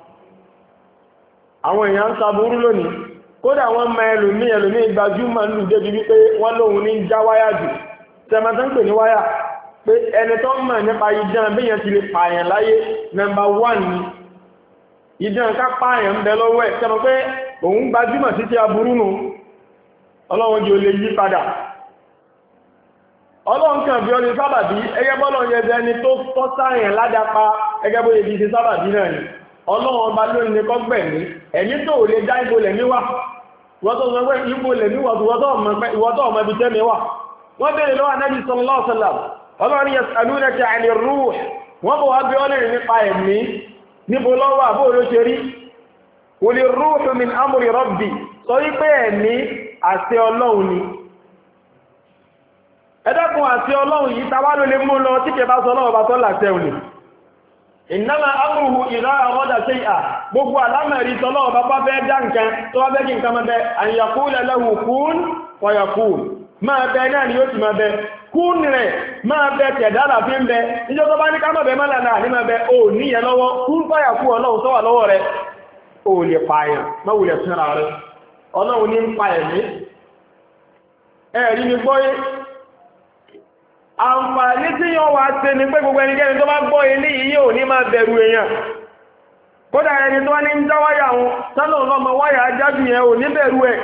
Àwọn èèyàn ń ṣaburú lónìí, kódà wọ́n mọ ẹlòmí gbajúmọ̀ nù débi wípé wọ́n lóhun ní já wáyà jù. Tẹ̀mọ̀tẹ́ ń pè ní wáyà, pé ẹni tó mọ̀ nípa idán bí yẹn ti lè pààyàn láyé, nọ́mbà 1 ni. Idán ká pààyàn ń bẹ lọ́wọ́ ẹ̀, tẹ́mọ̀ pé òun gbajúmọ̀ sí ti aburú nù. Ọlọ́run jẹ́ olè yí padà. Ọlọ́run kàn bí ọlẹ́ sábàbí, ẹgẹ́ bọ́lọ̀ yẹ bẹ ẹni tó tọ́ sáyẹn ládàpá, ẹgẹ́ bó yẹ bí ṣe sábàbí náà ni. Ọlọ́run ọba lónìí ní kọ́gbẹ̀mí, ẹ̀mí tó lè dá ibo lẹ̀mí wà. Ìwọ́n tó sọ pé ibo lẹ̀mí wà, ìwọ́tọ̀ ọmọ ibi tẹ́mi wà. Wọ́n bèèrè lọ́wọ́ Ànábì sallallahu alaihi wasallam. Ọlọ́run yas'alunaka 'ani r-ruh. Wọ́n bọ̀ wá bí ọlẹ́rìn nípa ẹ̀mí, níbo lọ́wọ́ àbó ló ṣe rí. Qul ir-ruhu min amri rabbi. Sọ wípé ẹ̀mí àṣẹ Ọlọ́run ni. Ẹ̀dẹ́kun àṣẹ Ọlọ́run yìí tàwà ló lè mú lọ tí kẹ bá sọ Ọlọ́run bá tọ́ làṣẹ òní. Innama amruhu idha arada shay'an. Gbogbo àlámẹ̀rí tọ́lọ́run bá fẹ́ dá nǹkan tó wá fẹ́ kí nǹkan máa bẹ an yaqula lahu kun fayakun. Máa bẹ náà ni yóò ti máa bẹ. Kún rẹ̀ máa bẹ tẹ̀dára fi ń bẹ. Níjọ́ tó bá ní ká máa bẹ mọ́lá náà ní máa bẹ ò níyẹ lọ́wọ́. Kún fayakun Ọlọ́run tó wà lọ́wọ́ rẹ̀. Ó lè pààyàn, má wulẹ̀ fúnra rẹ̀. Ọlọ́run ní ń pa ẹ̀mí. Ẹ̀rí ni gbọ́yé. Àǹfààní tí yóò wá ṣe ni pé gbogbo ẹnikẹ́ni tó bá gbọ́ ilé yìí ò ní máa bẹ̀rù èèyàn. Kódà ẹni tó wá ní ń já wáyà wọn, sálọ̀ lọ́mọ wáyà ajájú yẹn ò ní bẹ̀rù ẹ̀.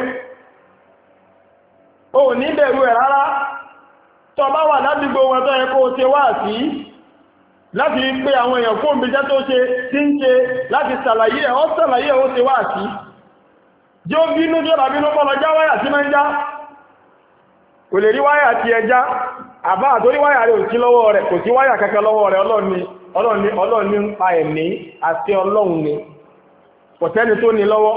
Ò ní bẹ̀rù ẹ̀ rárá. Tó bá wà ládùúgbò wọn tó yẹ kó o ṣe wá sí láti pé àwọn èèyàn fún òbíjẹ́ tó ṣe tí ń ṣe láti ṣàlàyé ẹ̀ ó ṣàlàyé ẹ̀ ó ṣe wá sí. Jẹ́ ó bínú jọ́ ràbínú pọ́lọ já wáyà sí máa ń já. Kò lè rí wáyà ti ẹja. Àbá àtórí wáyà rẹ̀ ò sí lọ́wọ́ rẹ̀, kò sí wáyà kankan lọ́wọ́ rẹ̀, Ọlọ́run ní ń pa ẹ̀mí àti Ọlọ́run ni. Kò sẹ́ni tó ní lọ́wọ́.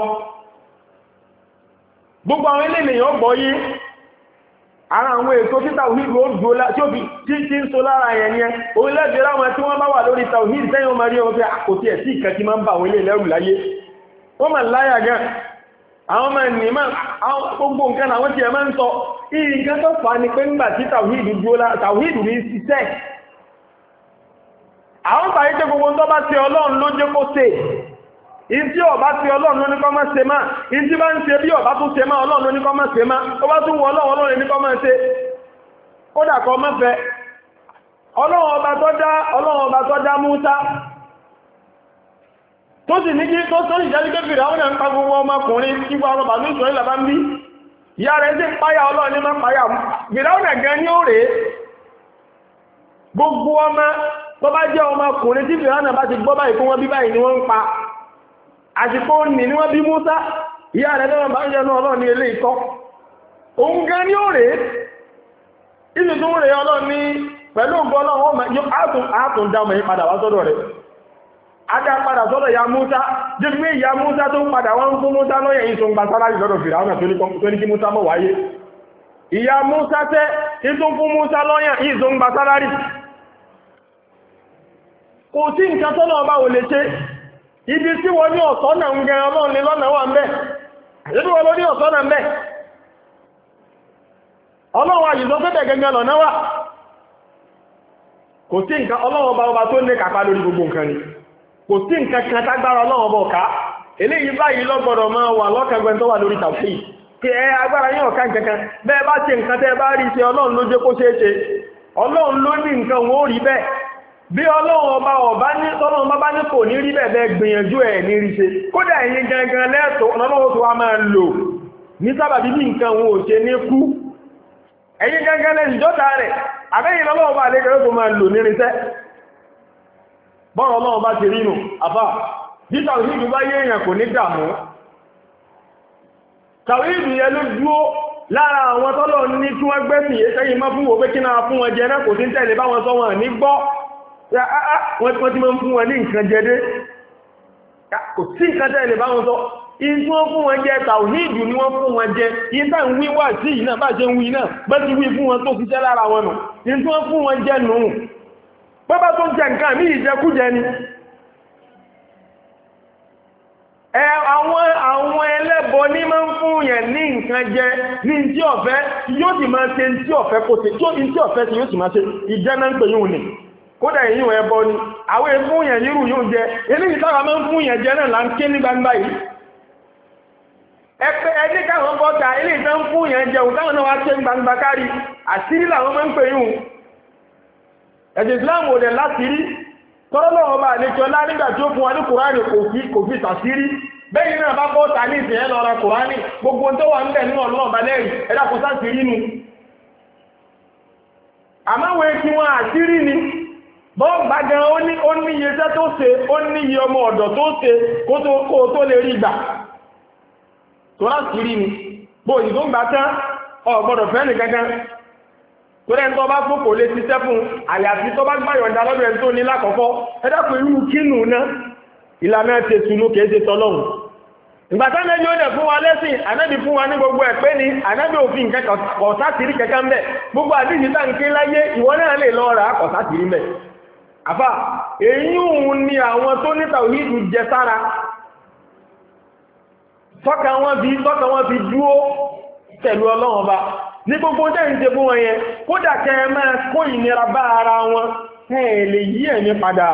Gbogbo àwọn ilé ènìyàn gbọ́ yí, ara àwọn ètò tí tàwíìdì ó dúó tí ó fi tí ń so lára yẹn ni ẹ, orílẹ̀-èdè láwọn tí wọ́n bá wà lórí tàwíìdì sẹ́yìn ọmọ rí ọmọ àkòtí ẹ̀ sí ìkẹ́ tí máa ń bà àwọn ilé lẹ́rù láyé. Wọ́n máa láyà gan. Àwọn ọmọ ẹni máa gbogbo nǹkan àwọn tí ẹ máa ń sọ nǹkan tó fà ní pé ńgbà tí tàwíìdì ní ṣiṣẹ́. Àwọn bàyí tẹ́ gbogbo tó bá ṣe Ọlọ́run ló jẹ́ kó ṣe. Ìdí ọba ṣe Ọlọ́run ló ní kó máa ṣe máa. Ìdí bá ń ṣe bí ọba tún ṣe máa Ọlọ́run ló ní kó máa ṣe máa. Ó bá tún wọ Ọlọ́run ló ní kó máa ṣe. Ó dàkọ má fẹ́. Ọlọ́run ọba tó dá Músá. Tó sì ní kí tó sọ́rọ̀ ìjáde pé fìrà wọn ń pa gbogbo ọmọkùnrin tí wọ́n rọ̀bà ní ìṣòro ìlàbá ń bí. Ìyá rẹ̀ sí páyà Ọlọ́run ní máa páyà. Fìrà wọn gan ní ó rèé. Gbogbo ọmọ tó bá jẹ́ ọmọkùnrin tí fìrà náà bá ti gbọ́ báyìí fún wọn bí báyìí ni wọ́n ń pa. Àsìkò ní wọ́n bí Músá. Ìyá rẹ̀ lọ́wọ́ bá ń jẹ́ Ọlọ́run ní ilé ìtọ́. Òun gan ní ó rèé. Ìsì tó ń rèé Ọlọ́run ní pẹ̀lú ògbọ́ Ọlọ́run àtún dá ọmọ yìí padà wá sọ́dọ̀ rẹ̀. Adá padà sọ́dọ̀ ya Músá, jẹ́ pé ìyá Músá tó ń padà wọ́n fún Músá lọ́yẹ̀ yìí tó ń gba sálárì lọ́dọ̀ Fìràúnà tó ní kí Músá mọ̀ wáyé. Ìyá Músá tẹ́ ìtún fún Músá lọ́yẹ̀ yìí tó ń gba sálárì. Kò sí nǹkan tọ́nà ọba ò lè ṣe, ibi tí wọ́n ní ọ̀sọ́nà ń gẹran Ọlọ́run ní lọ́nà wà ń bẹ̀. Àyẹ́bí wọ́n ló ní ọ̀sọ́nà ń bẹ̀. Ọlọ́run àyìnbó pẹ́tẹ̀ gẹ́gẹ́ lọ́nà wà. Kò sí nǹkan Ọlọ́run ọba tó ní kàpá lórí gbogbo nǹkan ni. Kò sí nǹkan kan tágbára Ọlọ́run bọ̀ ká. Eléyìí báyìí lọ́gbọ̀dọ̀ máa wà lọ́kàgbẹ́ tó wà lórí tàbí. Kí ẹ agbára yín ọ̀ká nǹkan bẹ́ẹ̀ bá ṣe nǹkan tẹ́ bá rí ṣe Ọlọ́run ló jẹ́ kó ṣeé ṣe. Ọlọ́run ló ní nǹkan wọ́n ó rí bẹ́ẹ̀. Bí Ọlọ́run bá ní kò ní rí bẹ́ẹ̀ bẹ́ẹ̀ gbìyànjú ẹ̀ ní rí ṣe. Kódà ẹ̀yin gangan lẹ́ẹ̀tọ́ Ọlọ́run tó wá máa lò ní sábàbí bí nǹkan wọn ò ṣe ní kú. Ẹ̀yin gangan lẹ́yìn jọ́ta rẹ̀, àbẹ́yìn Ọlọ́run bá lè kẹ́rẹ́ tó máa lò ní ríṣẹ́. Bọ́rọ̀ Ọlọ́run bá ti rínú, àbá, bí tàwíìdù bá yé èèyàn kò ní dàmú. Tàwíìdù yẹ ló dúó lára àwọn tọ́lọ̀ ní kí wọ́n gbẹ́sìn yé sẹ́yìn mọ́ fún wo pé kí náà fún wọn jẹ náà kò sí ń tẹ̀lé báwọn sọ wọn ní gbọ́ wọ́n ti mọ́ fún wọn ní nǹkan jẹ dé kò sí nǹkan tẹ̀lé báwọn sọ in tí wọ́n fún wọn jẹ tàwíìdù ni wọ́n fún wọn jẹ in tá ń wí wà sí yìí náà bá ṣe ń wí náà bá ti wí fún wọn tó ṣiṣẹ́ lára wọn nù in tí wọ́n fún wọn jẹ nù bọ́bá tó jẹ nǹkan mí ìjẹkújẹ ni àwọn ẹlẹ́bọ ní máa ń fún yẹn ní nǹkan jẹ ní tí ọ̀fẹ́ yóò sì máa ṣe tí ọ̀fẹ́ kò ṣe tí ọ̀fẹ́ sí yóò sì máa ṣe ìjẹ́nà ń pè yóò ní kódà èyí ẹbọ ni àwọn ẹfún yẹn nírù yóò jẹ eléyìí táwa máa ń fún yẹn jẹ náà là ń ké ní gbangba yìí ẹni káwọn bọ́ta eléyìí tán fún yẹn jẹun táwọn náà wá ké ní gbangba kárí àṣírí làwọn máa ń pè yóò ẹ̀sìn Islam ò dẹ̀ láṣírí tọ́lọ́wọ́ bá àlejò ọlá nígbà tí ó fún wa ní Kùránì kò fi tàṣírí bẹ́yìn náà bá bọ́ ta ní ìsìn ẹlọ́ra Kùránì gbogbo tó wà ń bẹ̀ nínú ọlọ́run bá lẹ́rìí ẹ̀dàkùn sáṣírí nu àmáwẹ̀ tí wọ́n àṣírí ni bọ́ọ̀gbà gan ó ní iye iṣẹ́ tó ṣe ó ní iye ọmọ ọ̀dọ̀ tó ṣe kó tó lè rí gbà tó láṣírí ni bóyí tó ń gbà tán ọ̀gbọ́dọ̀ fẹ́ nìkankan torí ẹni tó bá fún kò lè ṣiṣẹ́ fún àyàfi tó bá gbáyọ̀ǹda lọ́dọ̀ ẹni tó ní lákọ̀ọ́kọ́ ẹ̀dàkùn irú kínú náà ìlànà ṣe túnú kìí ṣe tọ́lọ́hun ìgbàtà mẹ́jọ dẹ̀ fún wa lẹ́sìn ànábì fún wa ní gbogbo ẹ̀pẹ́ ni ànábì òfin kọ̀sátìrí kẹ́kẹ́ ń bẹ̀ gbogbo àdíjì tá ń ké láyé ìwọ náà lè lọ rà kọ̀sátìrí mẹ́ àfà èyí òun ni àwọn tó ní tàwíìdù jẹ sára tọ́ka wọn fi dúó tẹ̀lú ọlọ́run ọba ní gbogbo jẹ́ ìṣe fún wọn yẹn kódà kẹ́ máa kó ìnira bá ara wọn lè yí ẹ̀mí padà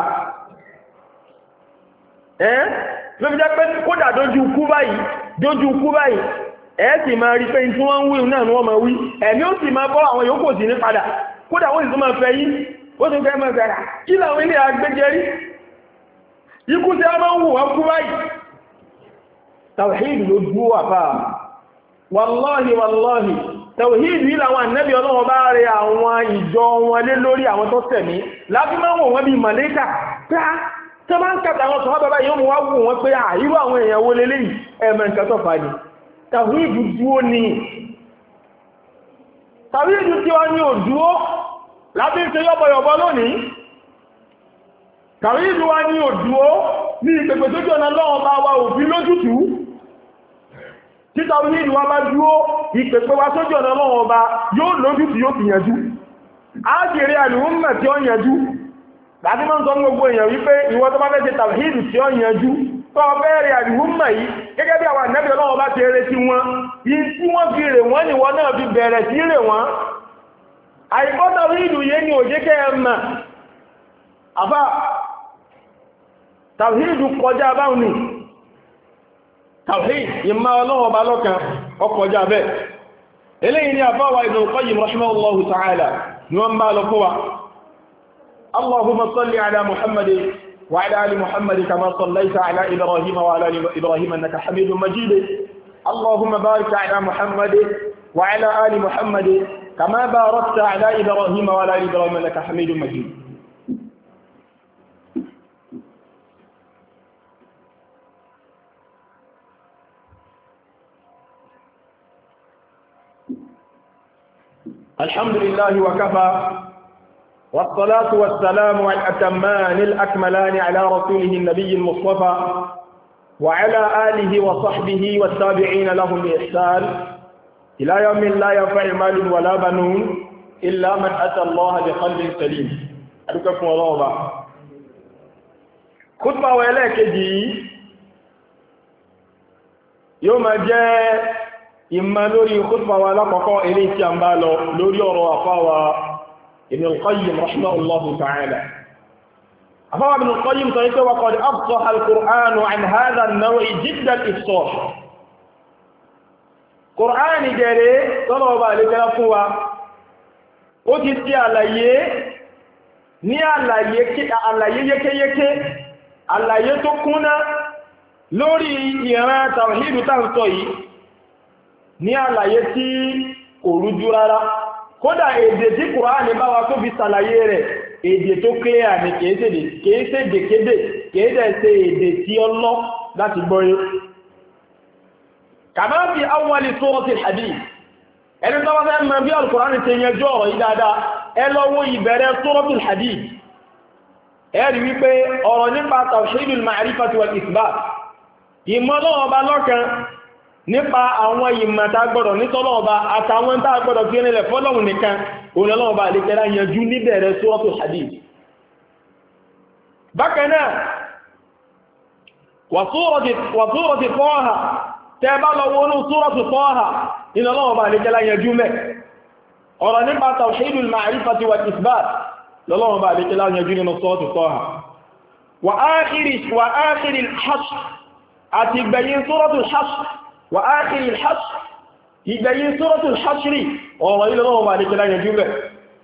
ló fi jẹ́ pé kódà dójú kú báyìí sì máa rí pé tí wọ́n ń wí náà ni wọ́n máa wí ẹ̀mí ó sì máa bọ́ àwọn yòókù sí ní padà kódà wọ́n sì tún máa fẹ́ yí ó tún fẹ́ máa fẹ́ra kí làwọn ilé agbẹ́jẹ́rí ikú tí a máa ń wù wọ́n kú báyìí tàwíìdù ló dúó àfà wàláhì tàwíìdù yìí làwọn ànábì Ọlọ́run bá rẹ àwọn ìjọ wọn lé lórí àwọn tó tẹ̀mí láti máa wọ̀ wọ́n bí màlẹ́kà tó máa ń kàtà àwọn sọ̀rọ̀ bàbá yóò mú wá wù wọ́n pé àìrú àwọn èèyàn wo lélé yìí ẹ̀mẹ̀ nǹkan tó fà ní tàwíìdù dúó ní tàwíìdù tí wọ́n ní ò dúó láti ń ṣe yọ́bọ̀yọ̀bọ̀ lónìí tàwíìdù wá ní ò dúó ní ìpèpè tó jọ náà lọ́wọ́ bá wa òfin lójútùú tí tàwíìdù wá bá dúó ìpèpè wa sójú ọ̀nà lọ́wọ́ bá yóò lójútùú yóò fi yanjú á kéré àlùmọ̀ tí ó yanjú láti máa ń sọ gbogbo èèyàn wípé ìwọ tó bá fẹ́ ṣe tàwíìdù tí ó yanjú tó bẹ́ẹ̀rẹ̀ àdìhúnmà yìí gẹ́gẹ́ bí àwọn ànábì Ọlọ́run bá ṣe retí wọn yìí tí wọ́n fi rè wọ́n ni wọ́n náà fi bẹ̀rẹ̀ sí rè wọ́n àìkọ́ tàwíìdù yé ni ò jẹ́ kẹ́ ẹ mà àbá tàwíìdù kọjá báwọn ni tàwíìdù ìmá Ọlọ́run ọba lọ́kan ọkọjá bẹ́ẹ̀ eléyìí ni àfáwà Ibn Qayyim rahimahullahu ta'ala ni wọ́n bá lọ fún wa اللهم صل على محمد وعلى آل محمد كما صليت على إبراهيم وعلى آل إبراهيم أنك حميد مجيد اللهم بارك على محمد وعلى آل محمد كما باركت على إبراهيم وعلى آل إبراهيم أنك حميد مجيد الحمد لله وكفى والصلاة والسلام الأتمان الأكملان على رسوله النبي المصطفى وعلى آله وصحبه والتابعين لهم بإحسان إلى يوم لا ينفع مال ولا بنون إلا من أتى الله بقلب سليم أدوكم الله خطبة وإليك دي يوم جاء إما لوري خطبة ولا بقاء إليك أمبالو لوري ورافا ابن القيم رحمه الله تعالى أفضل ابن القيم طيب وقد أفصح القرآن عن هذا النوع جد الإفصاح قرآن جري طلب عليك لفوا وتسي àlàyé ní àlàyé yékéyéké àlàyé tó kúnná lórí ìran tawhid tá ń sọ yìí ní àlàyé tí kò rújú rárá kódà èdè tí Kùránì bá wa tó fi ṣàlàyé rẹ̀ èdè tó clear ní kèése dèkédè kéèdè ṣe èdè tí ó lọ láti gbọ́yé kama fi awwali suratul hadid ẹni tó bá fẹ́ mọ̀ bí Al-Qur'an ṣe yanjú ọ̀rọ̀ yìí dáadáa ẹ lọ wo ìbẹ̀rẹ̀ Suratul Hadid ẹ rí wípé ọ̀rọ̀ nípa tawhidul ma'rifati wal ithbat ìmọ̀ Ọlọ́run Ọba lọ́kan nípa àwọn ìmọ̀ tá gbọ́dọ̀ ní t'Ọlọ́run Ọba àtàwọn tá gbọ́dọ̀ fi rinlẹ̀ f'Ọlọ́run nìkan òun Ọlọ́run Ọba àlékẹ́lá yanjú níbẹ̀rẹ̀ Suratul Hadid. bákan náà wa surati Taha tẹ́ bá lọ wọnú Suratu Taha nínú Ọlọ́run Ọba àlékẹ́lá yanjú mẹ́ ọ̀rọ̀ nípa tawhidul ma'rifati wal ithbat lọ́lọ́run Ọba àlékẹ́lá yanjú nínú Suratu Taha wa akhiril hashr àti ìgbẹ̀yìn Suratul Hashr wa akhiril hashr ìgbẹ̀yìn Suratul Hashr ọ̀rọ̀ ilẹ̀ Ọlọ́run Ọba àlékẹ́lá yanjú mẹ́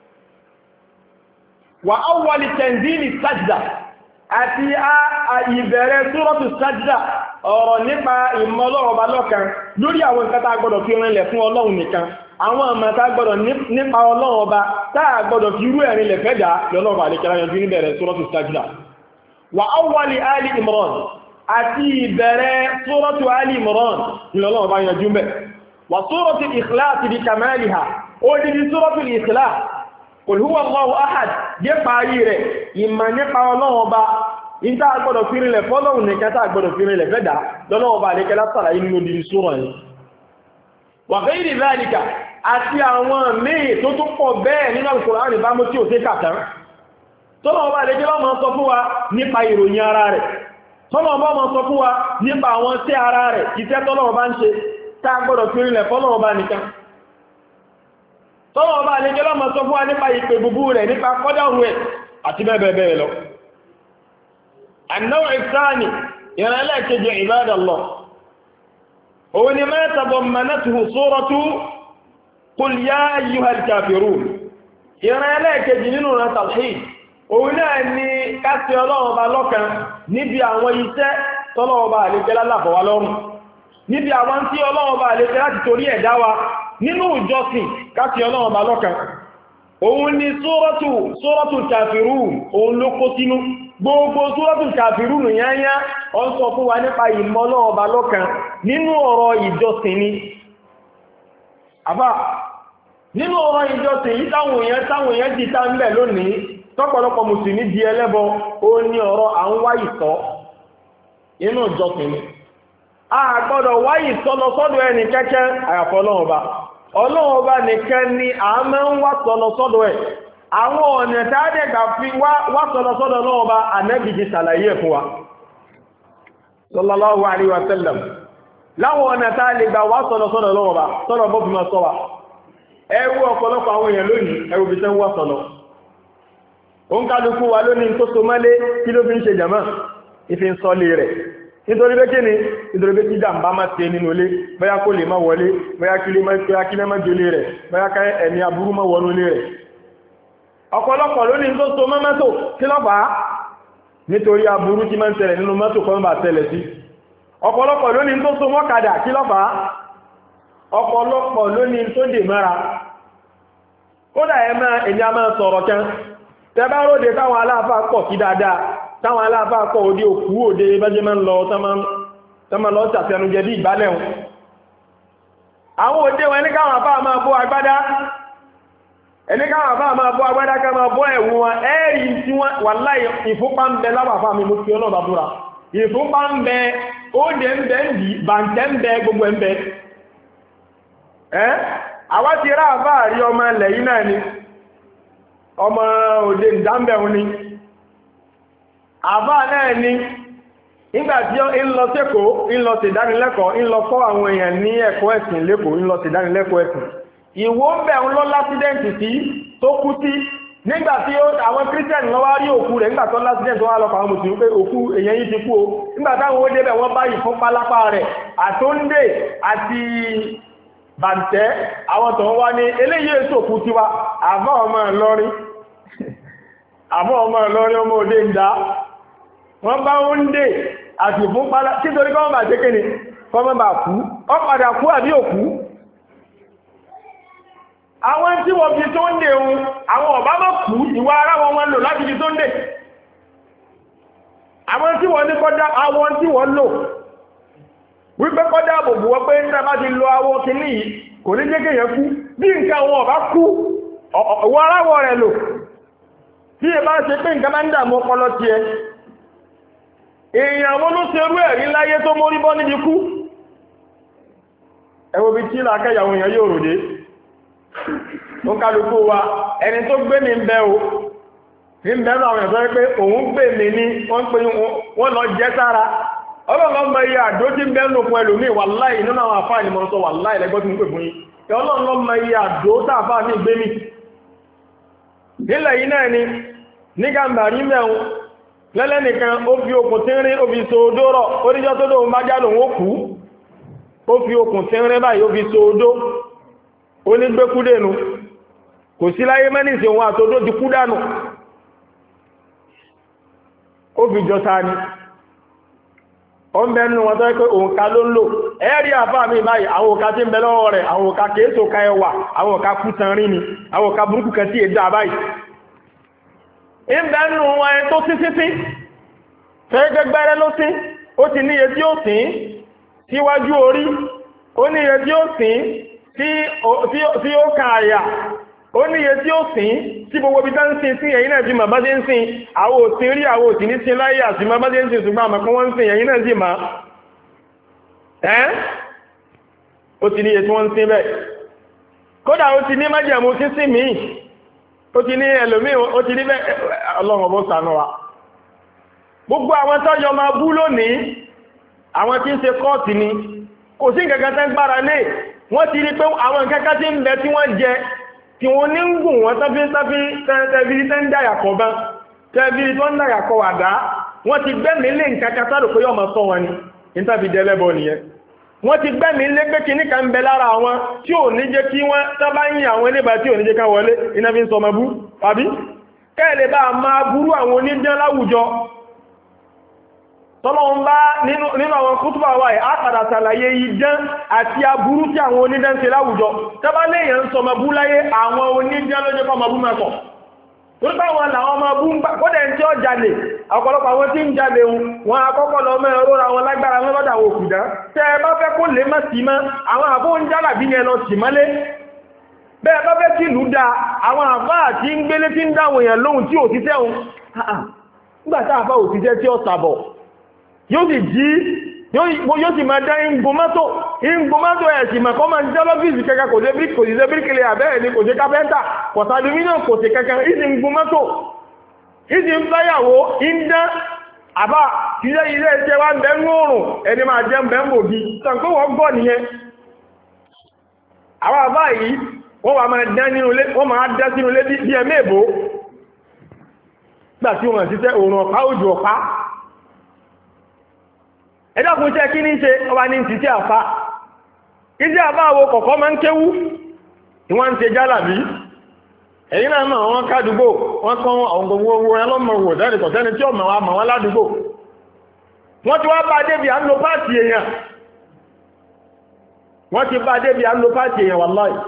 wa awwal tanzili sajda àti ìbẹ̀rẹ̀ Suratul Sajda ọ̀rọ̀ nípa ìmọ̀ Ọlọ́run Ọba lọ́kan lórí àwọn nǹkan tá gbọ́dọ̀ fi rinlẹ̀ fún Ọlọ́run nìkan àwọn àmà tá gbọ́dọ̀ nípa Ọlọ́run Ọba tá gbọ́dọ̀ fi rú ẹ̀rin lẹ̀ fẹ́dà lọ́lọ́run Ọba àlékẹ́lá yanjú níbẹ̀rẹ̀ Suratul Sajda wa awwal Ali Imran àti ìbẹ̀rẹ̀ Suratu Ali Imran lọ́lọ́run Ọba yanjú mẹ́ wa Suratul Ikhlas bi kamaliha ó di Suratul Ikhlas Qul huwa Allahu ahad jẹ́ parí rẹ̀ ìmọ̀ nípa Ọlọ́run Ọba ìta àgbọ̀dọ̀ fírinlẹ̀ fọ́lọ́run nìkan tá àgbọ̀dọ̀ fírinlẹ̀ fẹ́dà lọ́lọ́run Ọba àlékẹ́lá sàlàyé nínú di sura yìí wa ghayri dhalika àti àwọn míì tó tún pọ̀ bẹ́ẹ̀ nínú Al-Qur'an bá mú tí ò sí kàtán tọ́lọ́run Ọba àlékẹ́lá máa sọ fún wa nípa ìròyìn ara rẹ̀ tọ́lọ́run Ọba máa sọ fún wa nípa àwọn sí ara rẹ̀ iṣẹ́ tọ́lọ́run Ọba ń ṣe tá àgbọ̀dọ̀ fírinlẹ̀ fọ́lọ́run Ọba nìkan tọ́lọ́run Ọba àlékẹ́lá máa sọ fún wa nípa ìpè búbú rẹ̀ nípa kọ́dàrú ẹ̀ àti bẹ́ẹ̀ bẹ́ẹ̀ lọ. النوع الثاني يرى كجو عباد الله ولما تضمنته سورة قل يا أيها الكافرون يرى كجنون توحيد ولا أني كاسي الله بالوكا نبي عن ويسا طلعوا بالك الله فوالهم نبي عن سي الله بالك لا تتولي دعوة nínú ìjọsìn káàkiri Ọlọ́run bá lọ́kan òun ni Suratul Kafirun òun ló kó sínú gbogbo Suratul Kafirun yányá ó ń sọ fún wa nípa ìmọ̀ Ọlọ́run bá lọ́kan nínú ọ̀rọ̀ ìjọsìn ni àbá nínú ọ̀rọ̀ ìjọsìn yìí táwọn èèyàn ti tá ń bẹ̀ lónìí tọ́pọ̀lọpọ̀ mùsùlùmí di ẹlẹ́bọ ó ní ọ̀rọ̀ à ń wá ìsọ́ inú ìjọsìn ni a gbọ́dọ̀ wá ìsọ́ lọ sọ́dọ̀ ẹni kẹ́kẹ́ àyàfọ́ Ọlọ́run Ọba nìkan ni a máa ń wá sọ́lọ sọ́dọ̀ ẹ̀ àwọn ọ̀nà tàádẹ́gbà fi wá sọ́lọ sọ́dọ̀ Ọlọ́run Ọba Ànábì ti ṣàlàyé fún wa sallallahu alaihi wa sallam láwọn ọ̀nà tàádẹ́gbà wá sọ́lọ sọ́dọ̀ Ọlọ́run Ọba sọ́lọ bọ́ fi máa sọ wa ẹ wo ọ̀pọ̀lọpọ̀ àwọn èèyàn lónìí ẹ wo bí tẹ́ ń wá sọ́lọ òun kálukú wa lónìí tó so mọ́lé kí ló fi ń ṣe jàmá ìfi ń sọ́lé rẹ̀ nítorí pé kí ni nítorí pé tí jàmbá máa ṣe nínú ilé bóyá kó lè máa wọlé bóyá kí lè máa jòlé rẹ̀ bóyá ká ẹ̀mí aburú máa wọnú ilé rẹ̀ ọ̀pọ̀lọpọ̀ lónìí tó so mọ́ mọ́tò kí ló fà á nítorí aburú tí máa ń ṣẹlẹ̀ nínú mọ́tò kan bá ṣẹlẹ̀ sí ọ̀pọ̀lọpọ̀ lónìí tó so mọ́kadà kí ló fà á ọ̀pọ̀lọpọ̀ lónìí tó dè mọ́ra kódà èmi a máa sọ̀rọ̀ kan tẹ́ bá róde táwọn aláàfáà pọ̀ sí dáadáa táwọn aláàfáà pọ̀ òde òkú òde bẹ́jẹ́ máa ń lọ tọ́mọ lọ ṣàfihànújẹ bí ìbálẹ̀ wọn àwọn òde wọn ní káwọn àfáà máa bó agbádá ẹni káwọn àfáà máa bó agbádá ká máa bó ẹ̀wù wọn ẹ́rì tí wọ́n wà láì ìfúnpá ń bẹ láwàfáà mi mo fi ọlọ́ọ̀bá búra ìfúnpá ń bẹ óde ń bẹ ń dì bàǹtẹ́ ń bẹ gbogbo ń bẹ àwa ti rá àfáà rí ọmọ ilẹ̀ yìí náà ni ọmọ òde ìdámbẹ̀hún ni àbá náà ni nígbàtí ń lọ sẹ́kọ̀ọ́ ń lọ sí ìdánilẹ́kọ̀ọ́ ń lọ kọ́ àwọn èèyàn ní ẹ̀kọ́ ẹ̀sìn lẹ́kọ̀ọ́ ń lọ sí ìdánilẹ́kọ̀ọ́ ẹ̀sìn ìwọ ń bẹ̀ ń lọ lásídẹ́ǹtì sí tó kú sí nígbàtí àwọn kírísítẹ̀nì lọ wá rí òkú rẹ̀ nígbàtí ó lásídẹ́ǹtì wọ́n lọ pa àwọn mùsùlùmí pé òkú èèyàn yìí ti kú o nígbàtí ó débẹ̀ wọ́n bá ìfún pálápá rẹ̀ àtóńdè àti bàǹtẹ́ àwọn tó ń wá ní eléyìí èso òkú tiwa àbọ̀ ọmọ Ìlọrin ọmọ òde ń dá wọ́n bá ń dè àti fún pálá títorí kọ́ bà jẹ́kẹ́ ni kọ́ mọ́ bà kú ọ padà kú àbí òkú àwọn tí wọ́n fi tó ń dè ohun àwọn ọ̀bá mọ́ kú ìwà ara wọn lò láti fi tó ń dè àwọn tí wọ́n ní kọ́dá àwọn tí wọ́n lò wípé kọ́ dáàbò bò wọ́n pé ń tẹ́ bá ti lo awọ kìíní yìí kò ní jẹ́ kéèyàn kú bí nǹkan wọn ọ̀bá kú ọ̀wọ́ aráwọ̀ rẹ̀ lò tí ẹ bá ṣe pé nǹkan bá ń dààmú ọpọlọ tiẹ̀ èèyàn wọn ló ṣe rú ẹ̀rí láyé tó mórí bọ́ níbi kú ẹ wo bí tí làákẹ́yàwó èèyàn yóò ròdé ó kálukú wa ẹni tó gbé mi ń bẹ o ń bẹ́rù àwọn èèyàn sọ pé òun gbé mi ní wọ́n lọ jẹ́ sára ọlọ́run mọ iye àdó tí ń bẹ́rù fún ẹlòmíì wàláì nínú àwọn àfáà ni mo sọ wàláì lẹ́gbọ́ tí mo pè fún yín ọlọ́run mọ iye àdó táàfáà ní gbé mi nílẹ̀ yìí náà ni ní gàmbàrí mẹ́un lẹ́lẹ́nìkan ó fi okùn tínrín ó fi so odó rọ̀ oníjọ́ tó dóun bá já lòun ó kú ó fi okùn tínrín báyìí ó fi so odó ó ní gbékúdénu kò sí láyé mẹ́nìsì òun àtòdó ti kú dànù ó fi jọ sáà ni ó ń bẹ́nu wọn tó ẹ́ pé òǹkà ló ń lò ẹ́rí àfáà mi báyìí àwọn òǹkà tí ń bẹ lọ́wọ́ rẹ̀ àwọn òǹkà kéèsò ka ẹwà àwọn òǹkà kútan rí ni àwọn òǹkà burúkú kan tí èdè àbáyìí ń bẹ́nu wọn ẹ tó sísísí fẹ́gẹ́gbẹ́rẹ́ ló sí ó ti níye tí ó sìn síwájú orí ó níye tí ó sìn tí ó ka àyà ó níye tí ó sìn tí gbogbo bí tán sin sí ẹ̀yìn náà ti mà bá ṣe ń sin àwọn òsìn rí àwọn òsìn ní sin láyé àti ma bá ṣe ń sin ṣùgbọ́n àmà kan wọ́n ń sin ẹ̀yìn náà sì máa ó ti níye tí wọ́n ń sin bẹ́ẹ̀ kódà ó ti ní májẹ̀mú sísí míì ó ti ní ẹlòmíì ó ti ní bẹ́ẹ̀ ọlọ́run ọbọ̀ ṣàánú wa gbogbo àwọn tọ́jọ máa bú lónìí àwọn tí ń ṣe kọ́ọ̀tì ni kò sí nǹkan kan tẹ́ gbára lé wọ́n ti rí pé àwọn nǹkan kan tí ń bẹ tí wọ́n jẹ tí wọ́n ní ń gùn wọ́n tẹ́bí tẹ́ ń dáyàkọ̀ bá tẹ́bí tó ń dáyàkọ̀ àdá wọ́n ti gbẹ́mí lé nǹkan kátàrò pé yọ́ ma sọ wọn ni ìtàbí dẹ́lẹ́bọ̀ nìyẹn wọ́n ti gbẹ́mí lé pé kìíní kan bẹ lára wọn tí ò ní jẹ́ kí wọ́n tábá yìn àwọn ẹlẹ́bà tí ò ní jẹ́ ká wọlé iná fi ń sọmọ bú tàbí kẹ́ẹ̀lẹ́ bá máa burú àwọn onídán láwùjọ tọ́lọ́run bá nínú àwọn kútùbà wà á padà ṣàlàyé idán àti aburú tí àwọn onídán ṣe láwùjọ tẹ́bá léèyàn ń sọmọ bú láyé àwọn onídán ló jẹ́ fọ́ ọmọ bú mẹ́kọ̀ tó táwọn làwọn ọmọ bú ń gbà kódẹ̀ tí ó jalè ọ̀pọ̀lọpọ̀ àwọn tí ń jalè wọn akọ́kọ́ lọ mẹ́ ọ̀rọ̀ àwọn lágbára lọ́dọ̀ àwọn òkùdá tẹ́ ẹ bá fẹ́ kó lè má sí mọ́ àwọn àbó ń jálà bí yẹn lọ sí mọ́lé bẹ́ẹ̀ bá fẹ́ kí ìlú da àwọn àfáà tí ń gbélé tí ń dáwọn èèyàn lóhun tí òtítẹ́ òun nígbà tá àfáà òtítẹ́ tí ó sàbọ̀ yóò sì jí yóò sì máa dá ìgbòmátò ẹ̀sì mẹ́kọ́ máa jẹ́ lọ́fíìsì kẹ́kẹ́ kò sí bíríkìlẹ̀ àbẹ́rẹ̀ ní kò sí kápẹ́ntà kò sàdúmínà kò sí kẹ́kẹ́ ìsì ìgbòmátò ìsì ń báyàwó ìdá àbá ilé iṣẹ́ wá ń bẹ́ ń rọrùn ẹni máa jẹ́ ń bẹ́ ń bògí tàǹkó wọ́n gbọ́ nìyẹn àwọn àbá yìí wọ́n wà máa dá nínú ilé wọ́n máa dá sínú ilé bí ẹmí èbó gbà tí wọ́n ti tẹ́ òòrùn ọ̀pá òjò ọ̀pá ẹ̀dàkùn iṣẹ́ kí ní ṣe ọba ní ti tí àfá ìdí àfá àwọ kọ̀kọ́ máa ń kéwú tí wọ́n ń ṣe jálàbí ẹ̀yìn náà máa wọ́n kádùgbò wọ́n kọ́ àwọn gbogbo owó ẹlọ́mọ̀wò tẹ́nìkọ̀tẹ́ni tí ọmọ wa mọ̀ wọ́n ládùgbò wọ́n ti wá bá débi à ń lo páàtì èèyàn wàláhì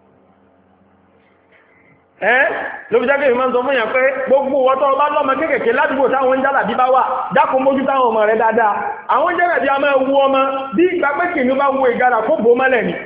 ló fi jẹ́ kí ìmọ̀ sọ fún yàn pé gbogbo wọ́tọ́ ọba lọ́mọ kéèkèé ládùúgbò táwọn ń jálàbí bá wà dákun mójú táwọn ọmọ rẹ̀ dáadáa àwọn jálàbí a máa wu ọmọ bí ìgbà pé kìnnú bá wo ìgádà kó bò mọ́lẹ̀ ni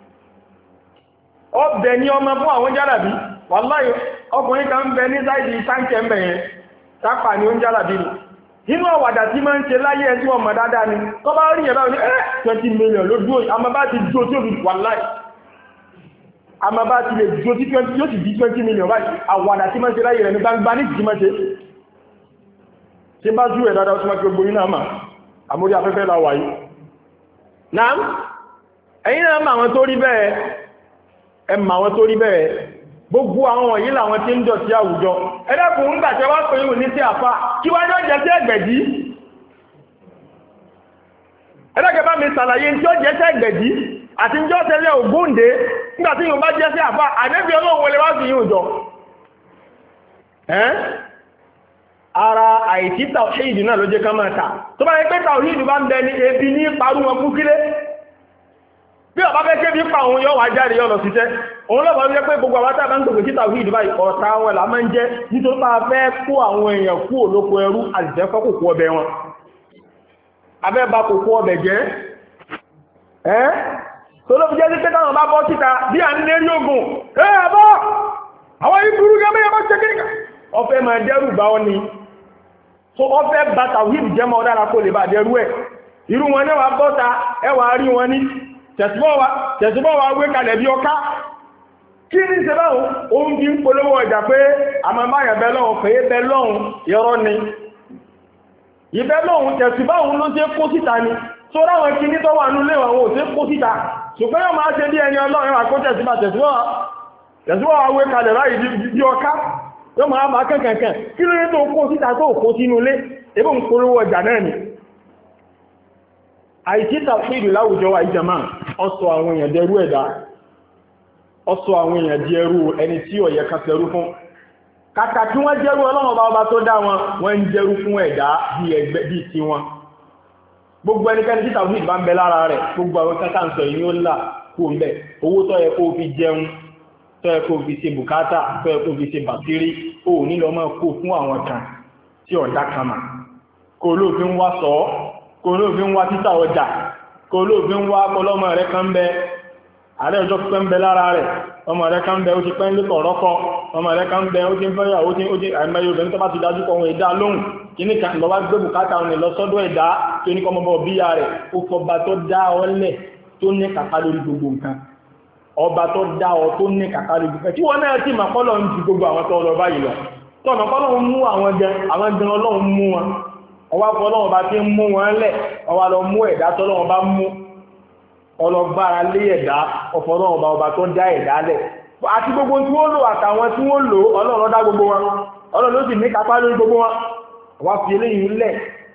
ọbẹ̀ ní ọmọ fún àwọn jálàbí wàláhì ọkùnrin kan bẹ ní sáìdì táǹkì ẹ̀mbẹ̀ yẹn tápà ní ó ń jálàbí ni inú àwàdà tí máa ń ṣe láyé ẹ tí wọ́n mọ̀ dáadáa ni tó bá rí ẹ̀bá ní 20 million ló dúró àmọ́ bá ti dúró tí ó fi wàláhì àmà bá ti lè jò tí 20 yóò ti di 20 million báyìí àwàdà tí máa ń ṣe láyé rẹ̀ ní gbangba ní ìdí máa ṣe tí bá jú ẹ̀ dáadáa tí máa gbogbo yínà máa àmórí afẹ́fẹ́ la wà yìí náà ẹ̀yìn náà mà wọn tó rí bẹ́ẹ̀ ẹ mà wọn tó rí bẹ́ẹ̀ gbogbo àwọn wọ̀nyí làwọn tí ń dọ̀tí àwùjọ ẹ̀dẹ́kùn ń gbàtẹ́ wá pé ìwò ní sí àfá kí wá ní ọjẹ́ sí ẹgbẹ̀dí ẹ̀dẹ́kẹ́ bá mi ṣàlàyé tí ó jẹ́ sí ẹgbẹ̀dí àti ń jọ́ tẹ́lẹ̀ ògúndé nígbàtí yóò bá jẹ́ sí àfá àdébí ọlọ́run wọlé wá sí yóò jọ ara àìsí tàwíìdù náà ló jẹ́ ká máa tà tó bá yẹ pé tàwíìdù bá ń bẹ ní ebi ní parú wọn kú kílé bí ọba fẹ́ kébí pa òun yọ wà jáde yọ lọ síṣẹ́ òun lọ́wọ́ wípé pé gbogbo àwọn tàbí ń gbogbo sí tàwíìdù báyìí ọ̀tá wọn là máa ń jẹ́ nítorí máa fẹ́ kó àwọn èèyàn kú olóko ẹrú àìsẹ́fẹ́ kòkó ọbẹ̀ wọn abẹ́ bá kòkó ọbẹ̀ jẹ́ tó ló fi jẹ́ sí pé táwọn bá bọ́ síta bí à ń lérí ogun àbọ̀ àwọn ìbúrú gẹ́gẹ́ bá ṣe kíkà ọfẹ́ máa dẹ́rù bá ọ ni so ọfẹ́ bá tàwíìdì jẹ́mọ́ ọ̀dára kó lè bá dẹ́rù ẹ̀ irú wọn náà wà bọ́ta ẹwà rí wọn ní tẹ̀síbọ́ wa wé kalẹ̀ bí ọká kí ní ṣe báhùn oún bí ń polówó ọjà pé àmàmáyà bẹ́ lọ́hùn pé bẹ́ lọ́hùn yọrọ ni ìbẹ́ lọ́hùn tẹ̀síbáhùn ló ṣe kó síta ni tó ráwọn kí ní tó wà nílé àwọn òṣè kó síta ṣùgbọ́n yóò máa ṣe bí ẹni ọlọ́run àkó tẹ̀síbọ́ wa wé kalẹ̀ láì bí ọká yóò máa kẹ́kẹ̀kẹ́ kí ló ní tó kó síta tó kó sínú ilé ebó ń polówó ọjà náà ni àìsí tàfíìdì láwùjọ wa ìjẹmà ọsọ àwọn èèyàn dẹrú ẹ̀dá ọsọ àwọn èèyàn di ẹrú ẹni tí ó yẹ ká ṣẹrú fún kàkà tí wọ́n jẹ́rú Ọlọ́run ọba tó dá wọn wọ́n ń jẹ́rú fún ẹ̀dá bí ẹgbẹ́ bí ti wọn gbogbo ẹnikẹ́ni tí tàfíìdì bá ń bẹ lára rẹ̀ gbogbo àwọn kẹta ń sọ ìní ó là kó ń bẹ owó tó yẹ kó fi jẹun tó yẹ kó fi ṣe bùkátà tó yẹ kó fi ṣe bàtírí ó nílò máa kó fún àwọn kan tí ọ̀dá kan mà kó lóòfin wá sọ kò lóòfin wá títà ọjà kò lóòfin wá kọlọ́mọ rẹ̀ kan bẹ ààrẹ ọjọ́ pẹ́ ń bẹ lára rẹ̀ ọmọ rẹ̀ kan bẹ ó ti pẹ́ ń lẹ́kọ̀ọ́ rọ́kọ́ ọmọ rẹ̀ kan bẹ ó ti ń fẹ́yà ó ti àìmọye obìnrin tó bá ti dájú kọ ohun ẹ̀dá lóhùn kí ní kan lọ́wọ́ gbé bùkátà òun lọ sọ́dọ̀ ẹ̀dá tó ní kọmọbọ̀ bíyà rẹ̀ ó fọba tó dá ọ lẹ̀ tó ní kàkà lórí gbogbo nǹkan ọba tó dá ọ tó ní kàkà lórí gbogbo tí wọ́n náà ti mà kọ́lọ̀ ń ju gbogbo àwọn tó lọ báyìí lọ tó mà kọ́lọ̀ ń mú àwọn gan Ọlọ́run mú wọn ọwá fọ́lọ́wọ́ bá tí ń mú wọn lẹ̀ ọwá lọ mú ẹ̀dá tọ́lọ́wọ́ bá mú ọlọ́gbára lé ẹ̀dá ọfọ́lọ́wọ́ bá ọba tó dá ẹ̀dá lẹ̀ àti gbogbo tí wọ́n lò àtàwọn tí wọ́n lò Ọlọ́run dá gbogbo wọn Ọlọ́run ló sì ní kápá lórí gbogbo wọn ọwá fi eléyìí lẹ̀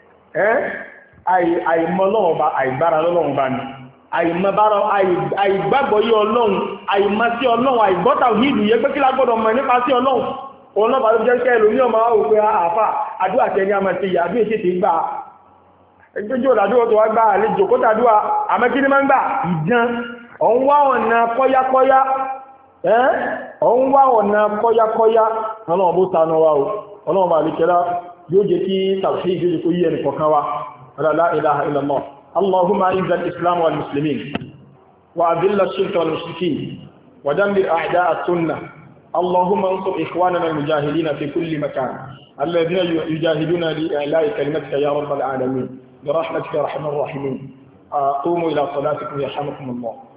àìmọ̀ Ọlọ́run bá àìgbára Ọlọ́run bá ní àìgbàgbọ́ yí Ọlọ́run àìmọ̀ sí Ọlọ́run àìgbọ́ta òhìdù yẹ pé kí lágbọ́dọ̀ mọ̀ nípa sí Ọlọ́run òun náà bá ló jẹ́ kẹ́lù ní ọmọ òpin àfà àdúrà tẹni a máa ti yà bí èsì ti gbà ẹgbẹ́jọ́ ìdádúrà tó wá gbà àlejò kó tàdúrà àmẹ́kíní máa ń gbà ìdán ọ̀n wá ọ̀nà kọ́yákọ́yá ọ̀n wá ọ̀nà kọ́yákọ́yá ọlọ́run bó tanú wa o ọlọ́run bá lékẹ́lá yóò jẹ́ kí tàbí ìjọ́jẹ́ kó yí ẹnì kọ̀ọ̀kan wa la ilaha illallah allahumma a'izz al-islam wal muslimin wa adhill ash-shirka wal mushrikin wa dammir a'da' as-sunnah اللهم انصر إخواننا المجاهدين في كل مكان الذين يجاهدون لإعلاء كلمتك يا رب العالمين برحمتك يا أرحم الراحمين قوموا إلى صلاتكم يرحمكم الله